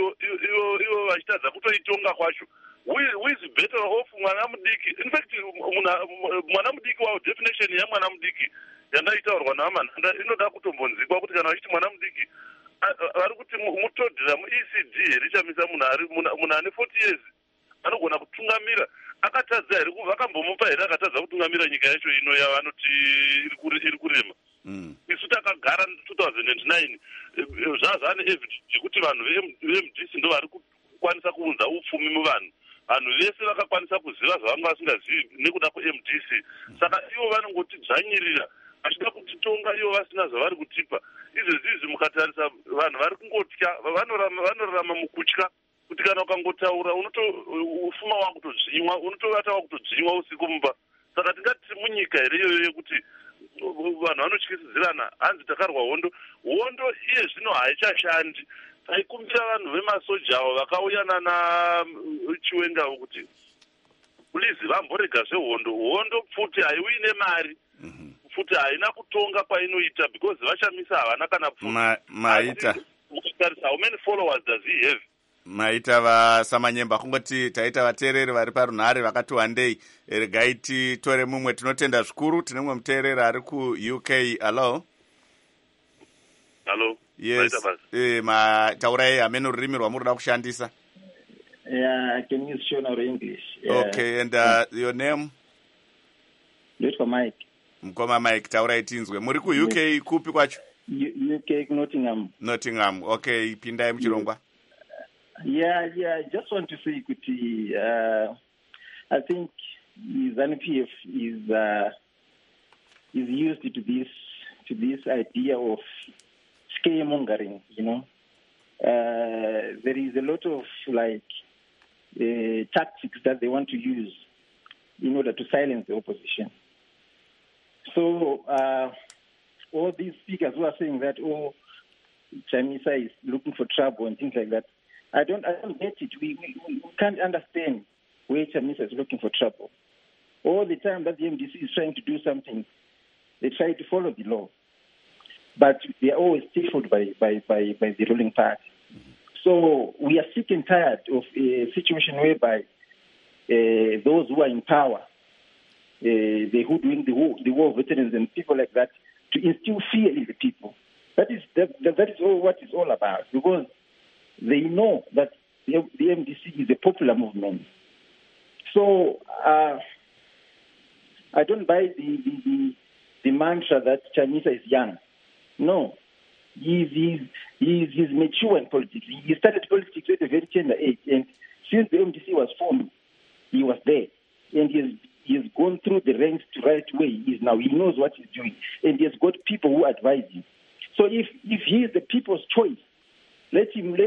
ivo vachitadza kutoitonga kwacho. Who is better off mwana mudiki? In fact, mwana mudiki wavo, definition yamwana mudiki yandaitaurwa navamanhanda inoda kutombonzikwa kuti kana vachiti mwana mudiki vari kuti mutodhera muECD here Chamisa munhu ane 40 years anogona kutungamira. Akatadza here vakambomupa here akatadza kutungamira nyika yacho ino yavanoti iri kurema. Isu takagara 2009 zvazvane evidence kuti vanhu veMDC ndo vari kukwanisa kuunza upfumi muvanhu. Vanhu vese vakakwanisa kuziva zvavanga vasingazivi nekuda kweMDC. Saka ivo vanongoti dzvanyirira vachida kutitonga ivo vasina zvavari kutipa. Izvezvizvi mukatarisa vanhu vari kungotya, vanorarama mukutya kuti kana ukangotaura ufuma wakutodzvinywa, unotovata wakutodzvinywa usiku mumba. Saka tingati munyika here iyoyo yekuti vanhu vanotyisidzirana. Hanzi takarwa hondo iye zvino haichashandi. Taikumbira vanhu vemasoja avo vakauyana naChiwenga kuti please vamborega zvehondo pfuti haiuyi nemari, pfuti haina kutonga kwainoita because vaChamisa havana kana pfuti. Maita mukatarisa how many followers does he have? Maita Vasamanyemba kungoti taita vateereri vari parunhare vakati wandei. Regai titore mumwe. Tinotenda zvikuru. Tine mumwe muteereri ari kuUK. Hello? Hello? Yes. Mataurai hameno rurimi rwamunoda kushandisa. Yeah, I can use Shona or English. Yeah. Okay, and your name? Let's Mike. Mkoma Mike, taurai tinzwe. Muri ku UK kupi kwacho? UK Nottingham. Nottingham. Okay, pindai muchirongwa. Yeah, I just want to say kuti I think ZANU-PF is used to this idea of scaremongering, you know. There is a lot of tactics that they want to use in order to silence the opposition. So all these speakers who are saying that, Chamisa is looking for trouble and things like that, I don't get it. We can't understand where Chamisa is looking for trouble. All the time that the MDC is trying to do something, they try to follow the law, but they are always stifled by the ruling party. So we are sick and tired of a situation whereby those who are in power, they who doing the war veterans and people like that, to instill fear in the people. That is all what it's all about, because they know that the MDC is a popular movement. So I don't buy the mantra that Chamisa is young. No, he's mature in politics. He started politics at a very tender age, and since the MDC was formed, he was there, and he has gone through the ranks to right where he is now. He knows what he's doing, and he has got people who advise him. So if he is the people's choice, let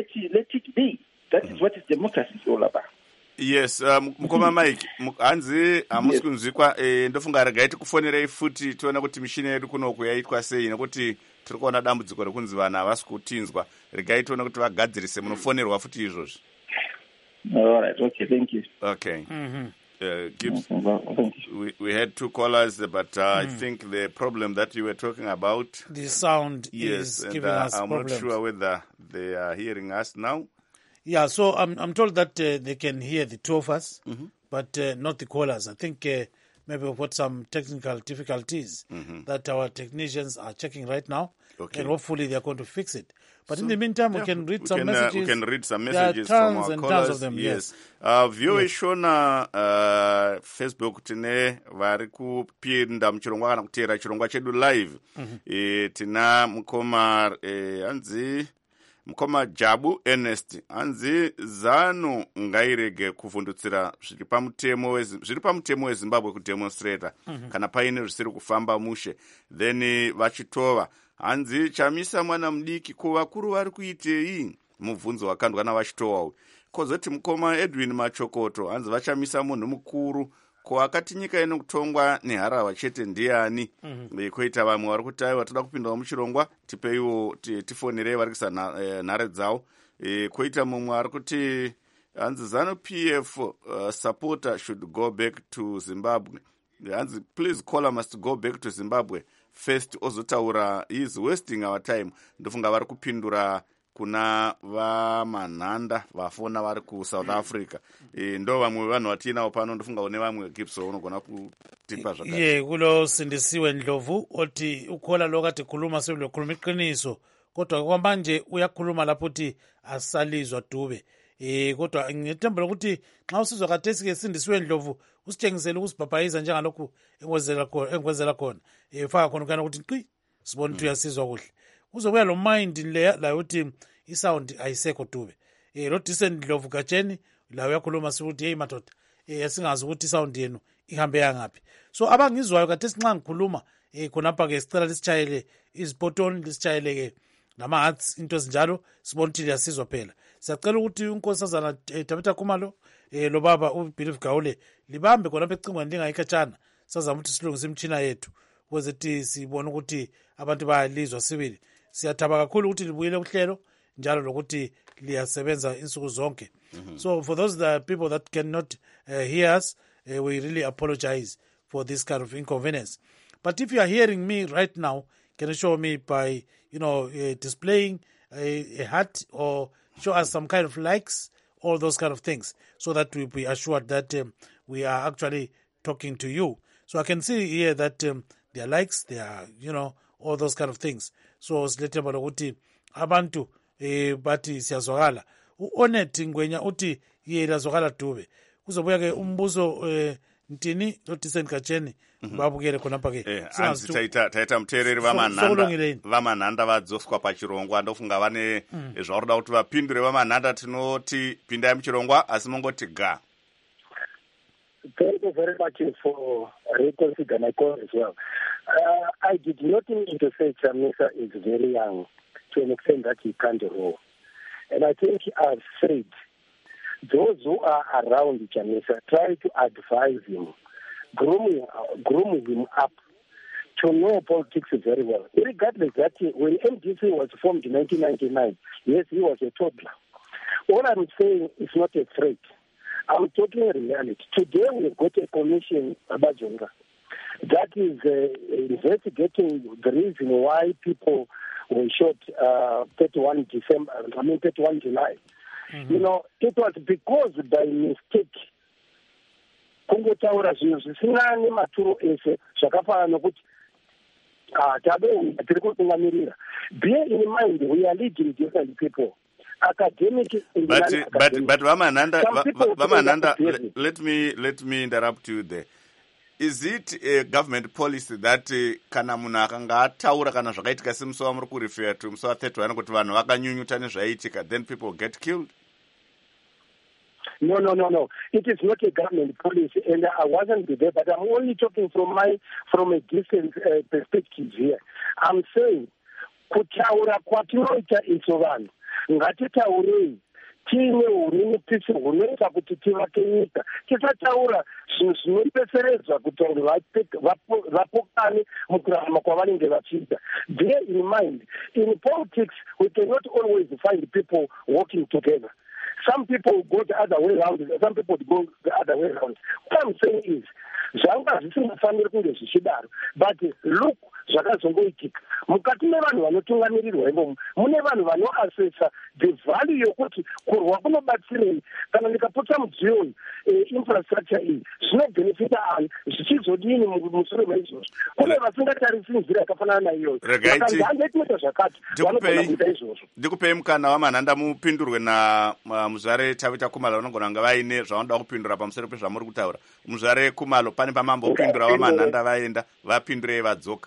it be. That is what democracy is all about. Yes, Mukoma Mike, hanzi hamusi kunzvikwa, ndofunga regai tikufonerei futi tione kuti mishini yedu kunoku yaitwa sei, nekuti tiri kuona dambudziko rekunzi vanhu havasi kutinzwa. Regai tione kuti vagadzirise, munofonerwa futi izvozvi. All right, okay, thank you. Okay. Gibbs, we had two callers, but I think the problem that you were talking about, the sound is giving us I'm problems. not sure whether they are hearing us now. Yeah, so I'm told that they can hear the two of us, but not the callers. I think maybe we've got some technical difficulties that our technicians are checking right now, and hopefully they're going to fix it. But in the meantime, we can read some messages. We can read some messages from our callers. Tons of them, yes. Viewe shona Facebook tine vari kupinda muchirongwa kana kuteera chirongwa chedu live. Tina mukoma anzi Mukoma Jabu Ernest anzi ZANU ngairege kuvhundutsira zviri pamutemo weZimbabwe kudemonstrata kana paine zvisiri kufamba mushe, then vachitova hanzi Chamisa mwana mudiki ko vakuru vari kuitei, mubvunzo wakandwa navachitowawo. Kozoti Mukoma Edwin Machokoto hanzi vachamisa munhu mukuru, ko akati nyika inokutongwa neharahwa chete ndiani. Koita vamwe vari kuti aiwa toda kupindawo muchirongwa, tipeiwo tifonerei vari kuisa nhare dzavo. Koita mumwe ari kuti hanzi ZANU-PF supporter should go back to Zimbabwe. Hanzi please caller must go back to Zimbabwe first ozotaura, he is wasting our time. Ndofunga vari kupindura kuna vamanhanda vafona vari kuSouth Africa. Ndo vamwe vanhu vatinavo pano, ndofunga une vamwe Gibson unogona kutipa zvakare. Kulo Sindisiwe Ndlovu oti ukhola lokati khuluma selokhuluma iqiniso, kodwa kwamanje uyakhuluma lapho uthi asalizwa Dube. Kodwa ngithembela ukuthi nxa usizwa kathesi ke Sindisiwe Ndlovu usitshengisele ukusibhabhayiza njengalokhu enkwezela khona. Faka khona kana ukuthi qi sibona ukuthi uyasizwa kuhle. Uzobuya lo mind la uthi isound ayisekho Dube. Lo Decent Ndlovu Gatsheni la uyakhuluma sithi hey madoda, yasingazi ukuthi isound yenu ihambe yangaphi. So abangizwayo kathesi nxa ngikhuluma khonapha ke sicela lisitshayele izipotoni, lisitshayele ke nama hearts into ezinjalo, sibona ukuthi liyasizwa phela. Siyacela ukuthi unkosazana Tabitha Khumalo lo baba uBelieve Gawule libambe khonapha ecingweni lingayikhatshana, sizama ukuthi silungise imtshina yethu ukuze ukuthi sibone ukuthi abantu bayalizwa sibili. Siyathaba kakhulu ukuthi libuyele kuhlelo njalo lokuthi liyasebenza insuku zonke. So for those people that cannot hear us, we really apologize for this kind of inconvenience. But if you are hearing me right now, can you show me by displaying a heart or show us some kind of likes, all those kind of things, so that we'll be assured that we are actually talking to you. So I can see here that there are likes, there are, all those kind of things. So silethemba lokuthi abantu bathi siyazwakala. U-Onet Ngwenya uthi yena zwakala Dube. Kuzobuya-ke umbuzo ntini lo-Decent Kacheni babukele khonapha-ke. Hanzi taita muteereri vamanhanda vadzoswa pachirongwa ndofunga vane zvaurida kuti vapindure vamanhanda tinoti pindai muchirongwa asi mongoti ga. Thank you very much for reconsidering my call as well. I did not mean to say Chamisa is very young to an extent that he can't rule. And I think I've said those who are around Chamisa try to advise him, groom him up to know politics very well. Regardless that when MDC was formed in 1999, yes, he was a toddler. All I'm saying is not a threat. I'm talking reality. Today we've got a commission, Abajonga, that is investigating the reason why people were shot 31 July. You know, it was because by mistake, kungotaura zvinhu zvisina nematuro ese zvakafanana nokuti tiri kutungamirira. Bear in mind, we are leading different people. Academic, but Vamananda, let me interrupt you there. Is it a government policy that kana munhu akanga ataura kana zvakaitika semusi wamuri kurefera to musi wa31 kuti vanhu vakanyunyuta nezvaitika then people get killed? No. It is not a government policy, and I wasn't there, but I'm only talking from a distant perspective here. I'm saying kutaura kwatinoita iso vanhu ngatitaurei tiine unenipisi hunoita kuti tivake nyika. Tisataura zvinhu zvinopetseredzwa kuti vanhu vapokane mukurarama kwavanenge vachiita. Bear in mind, in politics we cannot always find people working together. Some people go the other way around, some people go the other way around. What I'm saying is, zvanga zvisingafaniri kunge zvichidaro, but look zvakazongoitika. Mukati mevanhu vanotungamirirwa imomo mune vanhu vanoasesa the value yokuti kurwa kunobatsirei kana ndikaputsa mudziyo uyu infrastructure iyi zvinobhenefita ani zvichizodini mushure maizvozvo. Kune vasingatarisi nzira yakafanana naiyoyo. Angaitinoita zvakati vanogona kuita izvozvo. Ndikupei mukana wamanhanda mupindurwe na muzvare Chavita Kumalo vanogona kunge vaine zvavanoda kupindura pamusoro pezvamuri kutaura. Muzvare Kumalo pane pamambopindura wamanhanda vaenda vapindurei vadzoka.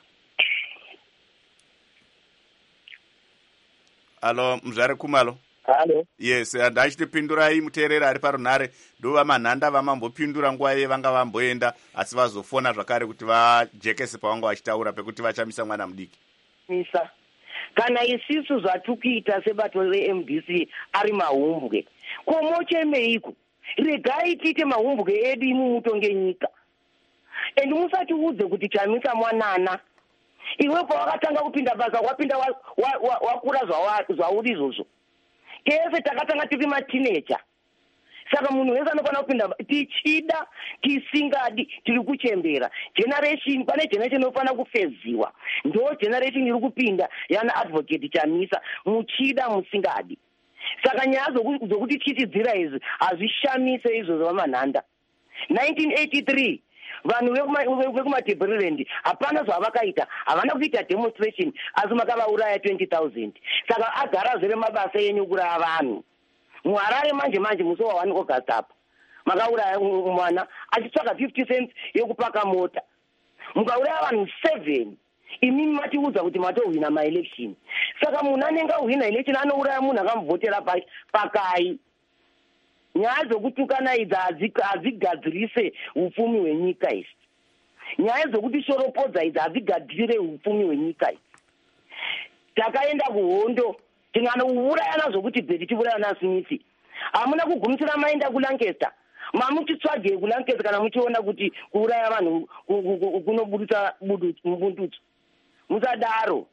Alo, muzvare Kumalo. Hello. Yes, ndachitipindurai muteereri ari parunhare ndo vamanhanda vamambopindura nguva ye vanga vamboenda asi vazofona zvakare kuti vajekese pavanga vachitaura pekuti vachamisa mwana mudiki. Misa. Kana isisu zvatukuita sebato reMDC ari mahumbwe. Komochemeiko. Regai tiite mahumbwe edu imutonge nyika. Ende musati udze kuti Chamisa mwanana. Iwe pawakatanga kupinda basa wapinda wakura zvauri izvozvo. Kese takatanga tiri mateenager. Saka munhu wese anofana kupinda tichida tisingadi tiri kuchembera. Generation pane generation inofana kufeziwa. Ndo generation iri kupinda yana advocate Chamisa muchida musingadi. Saka nyaya dzokuti tichidzira izvi hazvishamise izvo zvamanhanda. 1983 vanhu vekumatebheriland hapana zvavakaita, havana kuita demonstration asi makavauraya 20,000. Saka agara zvere mabasa enyu kuraya vanhu. muharare manje musi wa1 August apa makauraya mwana achitsvaka 50 cents yekupaka mota, mukauraya vanhu 7. Imimi matiudza kuti matohwina maelection. Saka munhu anenge ahwina election anouraya munhu akamuvhotera pakai. Nyaya dzokutukana idzi hadzigadzirise upfumi hwenyika idzi. Nyaya dzokuti shoropodza idzi hadzigadzire upfumi hwenyika idzi. Takaenda kuhondo tinganourayana zvokuti bheti tiurayana Smith. Hamuna kugumisira maenda kuLancaster. Mamuchitsvage kuLancaster kana muchiona kuti kuuraya vanhu kunobudisa mbundutso. Musadaro.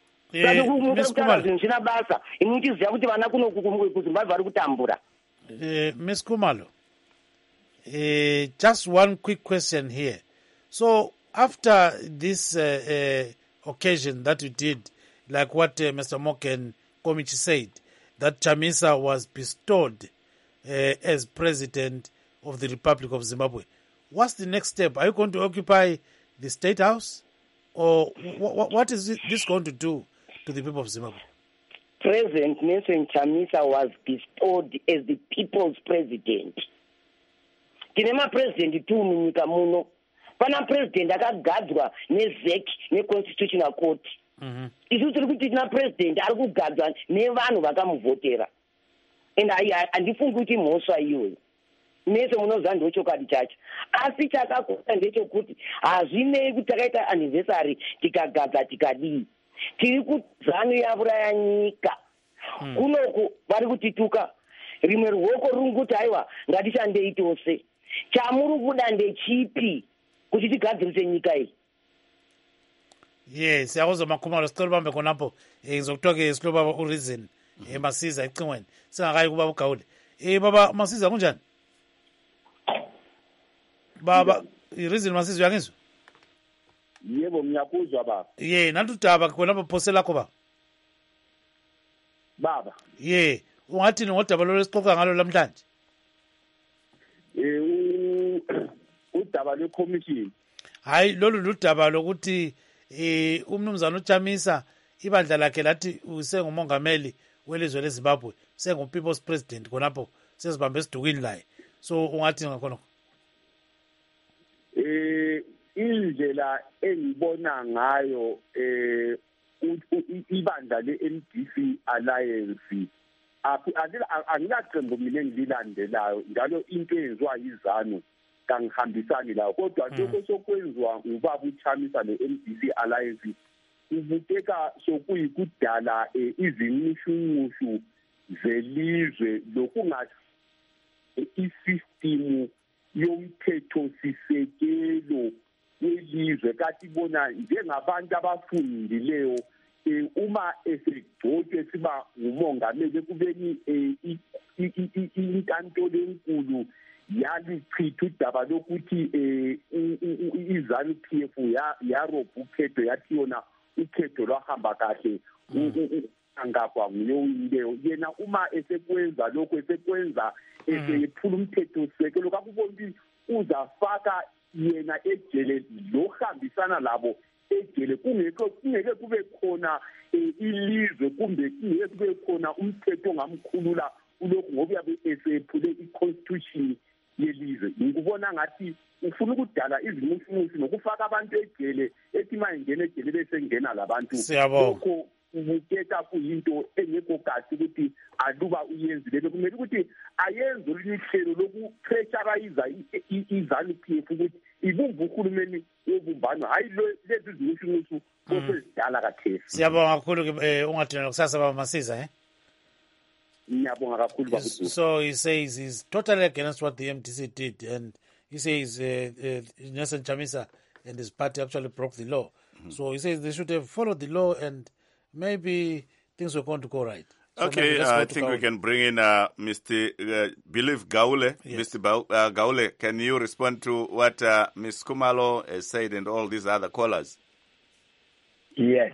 Zvina basa imuchiziva kuti vana kuno kuZimbabwe vari kutambura. Ms. Kumalo, just one quick question here. So after this occasion that you did, like what Mr. Moken Komichi said, that Chamisa was bestowed as president of the Republic of Zimbabwe, what's the next step? Are you going to occupy the State House? Or what is this going to do to the people of Zimbabwe? President Nelson Chamisa was bestowed as the people's president. Tine ma-president tu munyika muno. Pana president akagadzwa neZEC neConstitutional Court. Isu tiri kuti tina president ari kugadzwa nevanhu vakamuvhotera. And handifungi kuti mhosva iyoyo. Mese munoziva ndochokwadi chacho. Asi chakakosha ndechekuti hazvinei kuti takaita anniversary tikagadza tikadii. Tiri kudzano yauraya nyika. Kunoku vari kutituka. Rimwe ruoko ruri kuti aiwa ngatishandei tose. Chamuri kuda ndechipi kuti tigadzirise nyika iyi. Yes, siyakuzwa Khumalo siqela ubambe khonapho. Ngizokuthiwa ke silo baba uReason Masiza ecingweni. Singakayi kuba uGawule. Baba Masiza kunjani? Baba iReason Masiza uyangizwa? Yebo ngiyakuzwa baba. Nantu udaba khonapho phose lakho baba. Baba. Ungathini ngodaba lo lesixoxa ngalo namhlanje? Udaba lweCommission. Hayi lolu ludaba lokuthi umnumzana uChamisa ibandla lakhe lathi usengumongameli welizwe leZimbabwe, sengu-people's president khonapho sezibambe esidukini laye. So ungathini ngakhonokho? Indlela engibona ngayo ibandla le-MDC Alliance angilaqembu mina engililandelayo njalo into eyenziwa yizanu kangihambisani lawo, kodwa lokho sokwenziwa ngubaba uChamisa ne-MDC Alliance kubukeka sokuyikudala izinqushunqushu zelizwe lokungathi isistimu yomthetho sisekelo welizwe kathi bona njengabantu abafundileyo uma esegcotshwe siba ngumongameli ekubeni inkantolo enkulu yalichitha udaba lokuthi iZANU-PF yarobha ukhetho yathi yona ukhetho lwahamba kahle angakwa nguyowileyo yena uma esekwenza lokho esekwenza esephula umthetho sisekelo kakubona uzafaka yena ejele lohambisana labo ejele kungeke kube khona ilizwe kumbe kungeke kube khona umthetho ongamkhulula kulokhu ngoba uyabe esephule i-constitution yelizwe. Ngikubona ngathi ufuna ukudala izinqushunqushu nokufaka abantu ejele ethi mayingena ejele bese ngena labantu. Lokho ubukeka kuyinto engekho kahle ukuthi aluba uyenzile bekumele ukuthi ayenze uhlelo lokupressurize iZANU-PF ukuthi ibumba uhulumeni wobumbano hayi lezi zinqushunqushu osezidala kathesi. Siyabonga kakhulu ungadinela kusasa baba Masiza Ngiyabonga kakhulu baba. So he says he's totally against what the MDC did, and he says Nelson Chamisa and his party actually broke the law. So he says they should have followed the law and maybe things were going to go right. So okay, I think we can bring in Mr. Believe Gawule. Yes. Mr. Gawule, can you respond to what Ms. Khumalo has said and all these other callers? Yes.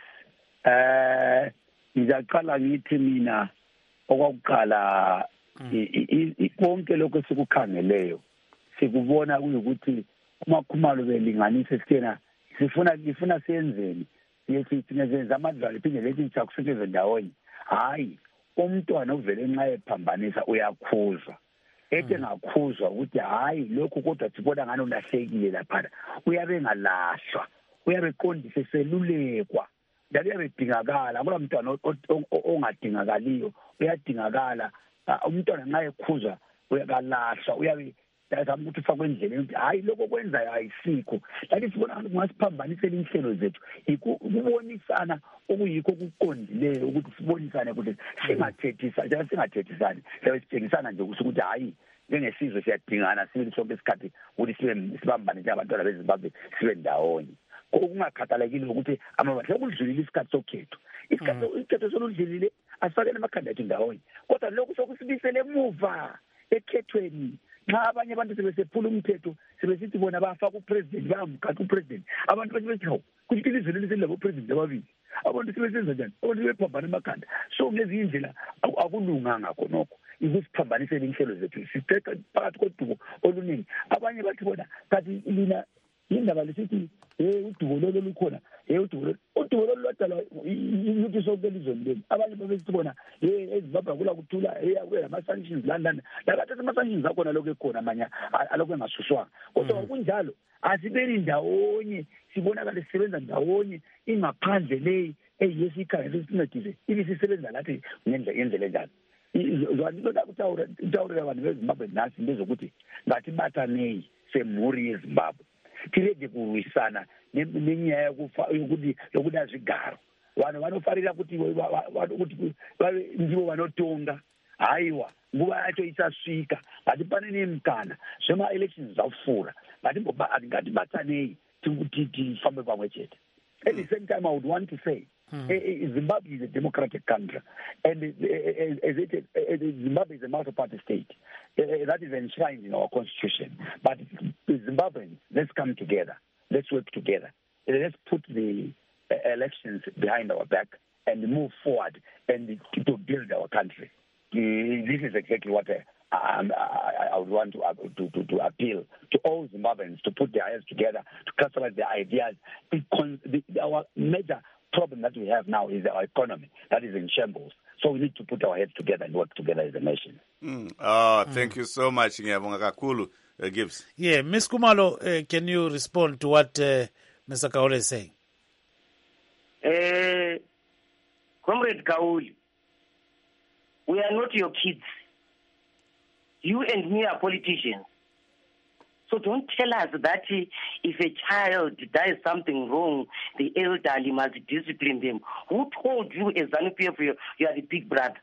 Ngizaqala ngithi mina okwakuqala konke lokho sikukhangeleyo sikubona kuyikuthi uMakhumalo belinganise sithena sifuna senzeni siyenza amadlalo iphinde lethi siyakusetshenzwa ndawonye. Hayi, umntwana uvele nxa ephambanisa uyakhuzwa ethe ngakhuzwa ukuthi hayi lokhu kodwa sibona ngani ulahlekile lapha, uyabe ngalahlwa, uyabe qondise selulekwa njalo uyabe edingakala. Akula mntwana ongadingakaliyo, uyadingakala. Umntwana nxa ekhuzwa uyakalahlwa, uyabe dazama ukuthi ufakwe endleleni ukuthi hayi lokho kwenzayo ayisikho. Lathi sibona kungasiphambanisela inhlelo zethu ukubonisana okuyikho kuqondileyo ukuthi sibonisane ukuthi singathethisani siyabe sitshengisana nje ukuthi hayi njengesizwe siyadingana sibili sonke isikhathi ukuthi sibambane njengabantwana beZimbabwe sibe ndawonye. Kungakhathalekile ukuthi sekudlulile isikhathi sokhetho. Isikhathi soludlulile asifakele amakhanda ethu ndawonye, kodwa lokhu sokusibisele emuva ekhethweni. Nxa abanye abantu sebesephula umthetho sebesithi bona bafaka upresident bayamgada upresident, abantu bethi hawu kuthi ilizwe leli selilabo president ababili, abantu sebesenza njani, abantu bephambana emakhanda. So ngezinye indlela akulunganga khonokho ikusiphambanisela inhlelo zethu, siceqa phakathi kodumo oluningi. Abanye bathi bona kanti lina indaba lesithi udubololo lukhona udubololo lwadala ukuthi sonke elizweni leli abanye babesithi bona eZimbabwe kula kuthula kuye lama-sanctions lani lakathi ama-sanctions akhona lokhu ekhona amanye alokhu engasuswanga kodwa kunjalo asibeni ndawonye sibonakale sisebenza ndawonye ingaphandle leyi eyesikhangele sisincedise ibisisebenza lathi ngendlela enjalo zwanilona kutawurela abantu bezimbabwe nasi into zokuthi ngathi bathaneyi semhuri yezimbabwe tirede kurwisana nenyaya yokuda zvigaro vanhu vanofarira kuti ndivo vanotonga haiwa nguva yacho isasvika ngati pane nemukana zvema-elections zvafura ngatibatanei tifambe pamwe chete. At the same time, I would want to say Zimbabwe is a democratic country, and Zimbabwe is a multi-party state. That is enshrined in our constitution. But Zimbabweans, let's come together. Let's work together. Let's put the elections behind our back and move forward and to build our country. This is exactly what I would want to appeal to all Zimbabweans to put their heads together, to crystallize their ideas. Our major problem that we have now is our economy that is in shambles. So we need to put our heads together and work together as a nation. Thank you so much, Ngiyabonga Gibbs. Yeah, Ms. Khumalo, can you respond to what Mr. Kaule is saying? Comrade Kauli, we are not your kids. You and me are politicians. So don't tell us that if a child does something wrong, the elderly must discipline them. Who told you as ZANU-PF you are the big brother?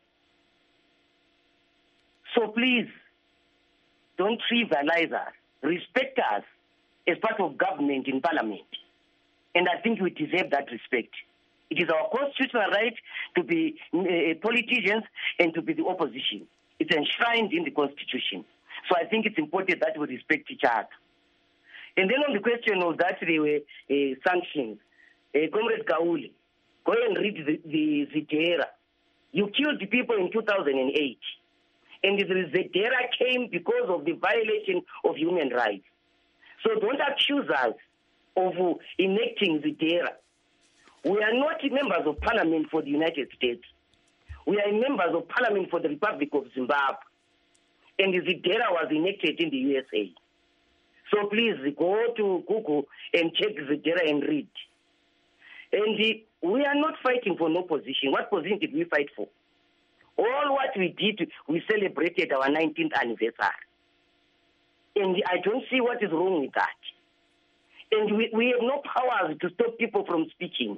So please, don't trivialize us. Respect us as part of government in parliament. And I think we deserve that respect. It is our constitutional right to be politicians and to be the opposition. It's enshrined in the Constitution. So I think it's important that we respect each other. And then on the question of that they were sanctions, Comrade Kauli, go and read the Zidera. You killed the people in 2008. And the Zidera came because of the violation of human rights. So don't accuse us of enacting Zidera. We are not members of parliament for the United States. We are members of parliament for the Republic of Zimbabwe. And the Zidera was enacted in the USA. So please go to Google and check Zidera and read. And we are not fighting for no position. What position did we fight for? All what we did, we celebrated our 19th anniversary. And I don't see what is wrong with that. And we have no powers to stop people from speaking.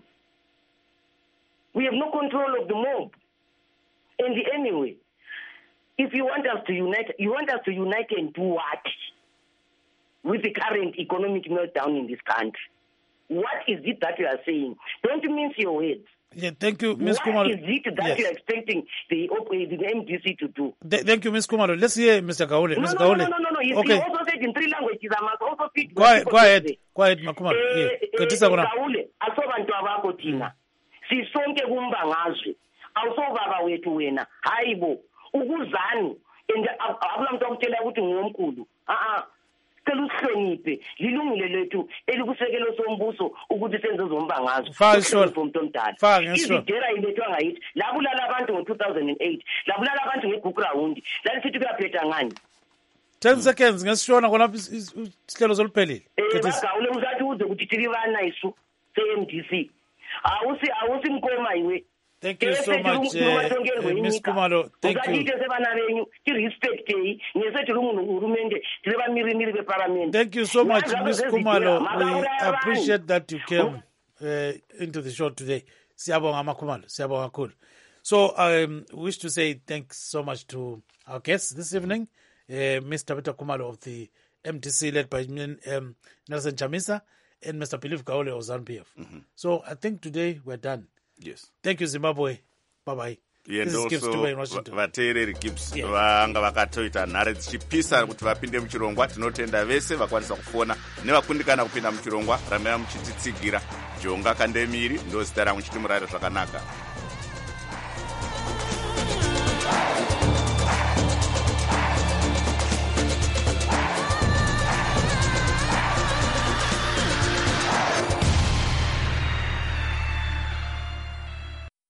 We have no control of the mob. And anyway, if you want us to unite, you want us to unite and do what? With the current economic meltdown in this country. What is it that you are saying? Don't mince your words. Yeah, thank you, Ms. Khumalo. What is it that you are expecting the MDC to do? Thank you, Ms. Khumalo. Let's hear Mr. Kaule. No. He also said in 3 languages. I must also speak. Go ahead, Khumalo. Kaule, asobantu abakho thina. Sisonke kumbangazwe. Awusobaba wethu wena. Hayibo. Ukuzani. And akulamntu akutshela ukuthi ngomkhulu. Cela usihloniphe lilungile lethu elikusekelo sombuso ukuthi senze zombangazwe umuntu omdala izidera ilethwa ngayithi labulala abantu ngo-2008 labulala abantu ngeground lalisithi kuyaphetha ngani 10 seconds ngesishona khonapha isihlelo soluphelile bagawule uzathi uze kuthi tilibana isu se-MDC awusimkoma iwe. Thank you so much, Ms. Khumalo. Thank you. Thank you so much, Ms. Khumalo. We appreciate that you came into the show today. Siyabonga Khumalo. Siyabonga kakhulu. So I wish to say thanks so much to our guests this evening, Mr. Peter Khumalo of the MDC led by Nelson Chamisa and Mr. Philip Kaule of ZANU-PF. So I think today we're done. Yes. Thank you, Zimbabwe. Bye-bye. Yeah, this is Gibbs to in Washington. Vateereri Gibbs vanga vakatoita nhare dzichipisa kuti vapinde muchirongwa. Tinotenda vese vakwanisa kufona nevakundikana kupinda muchirongwa. Ramira muchititsigira Jonga Kandemiri ndozita rangu chitimurayira zvakanaka.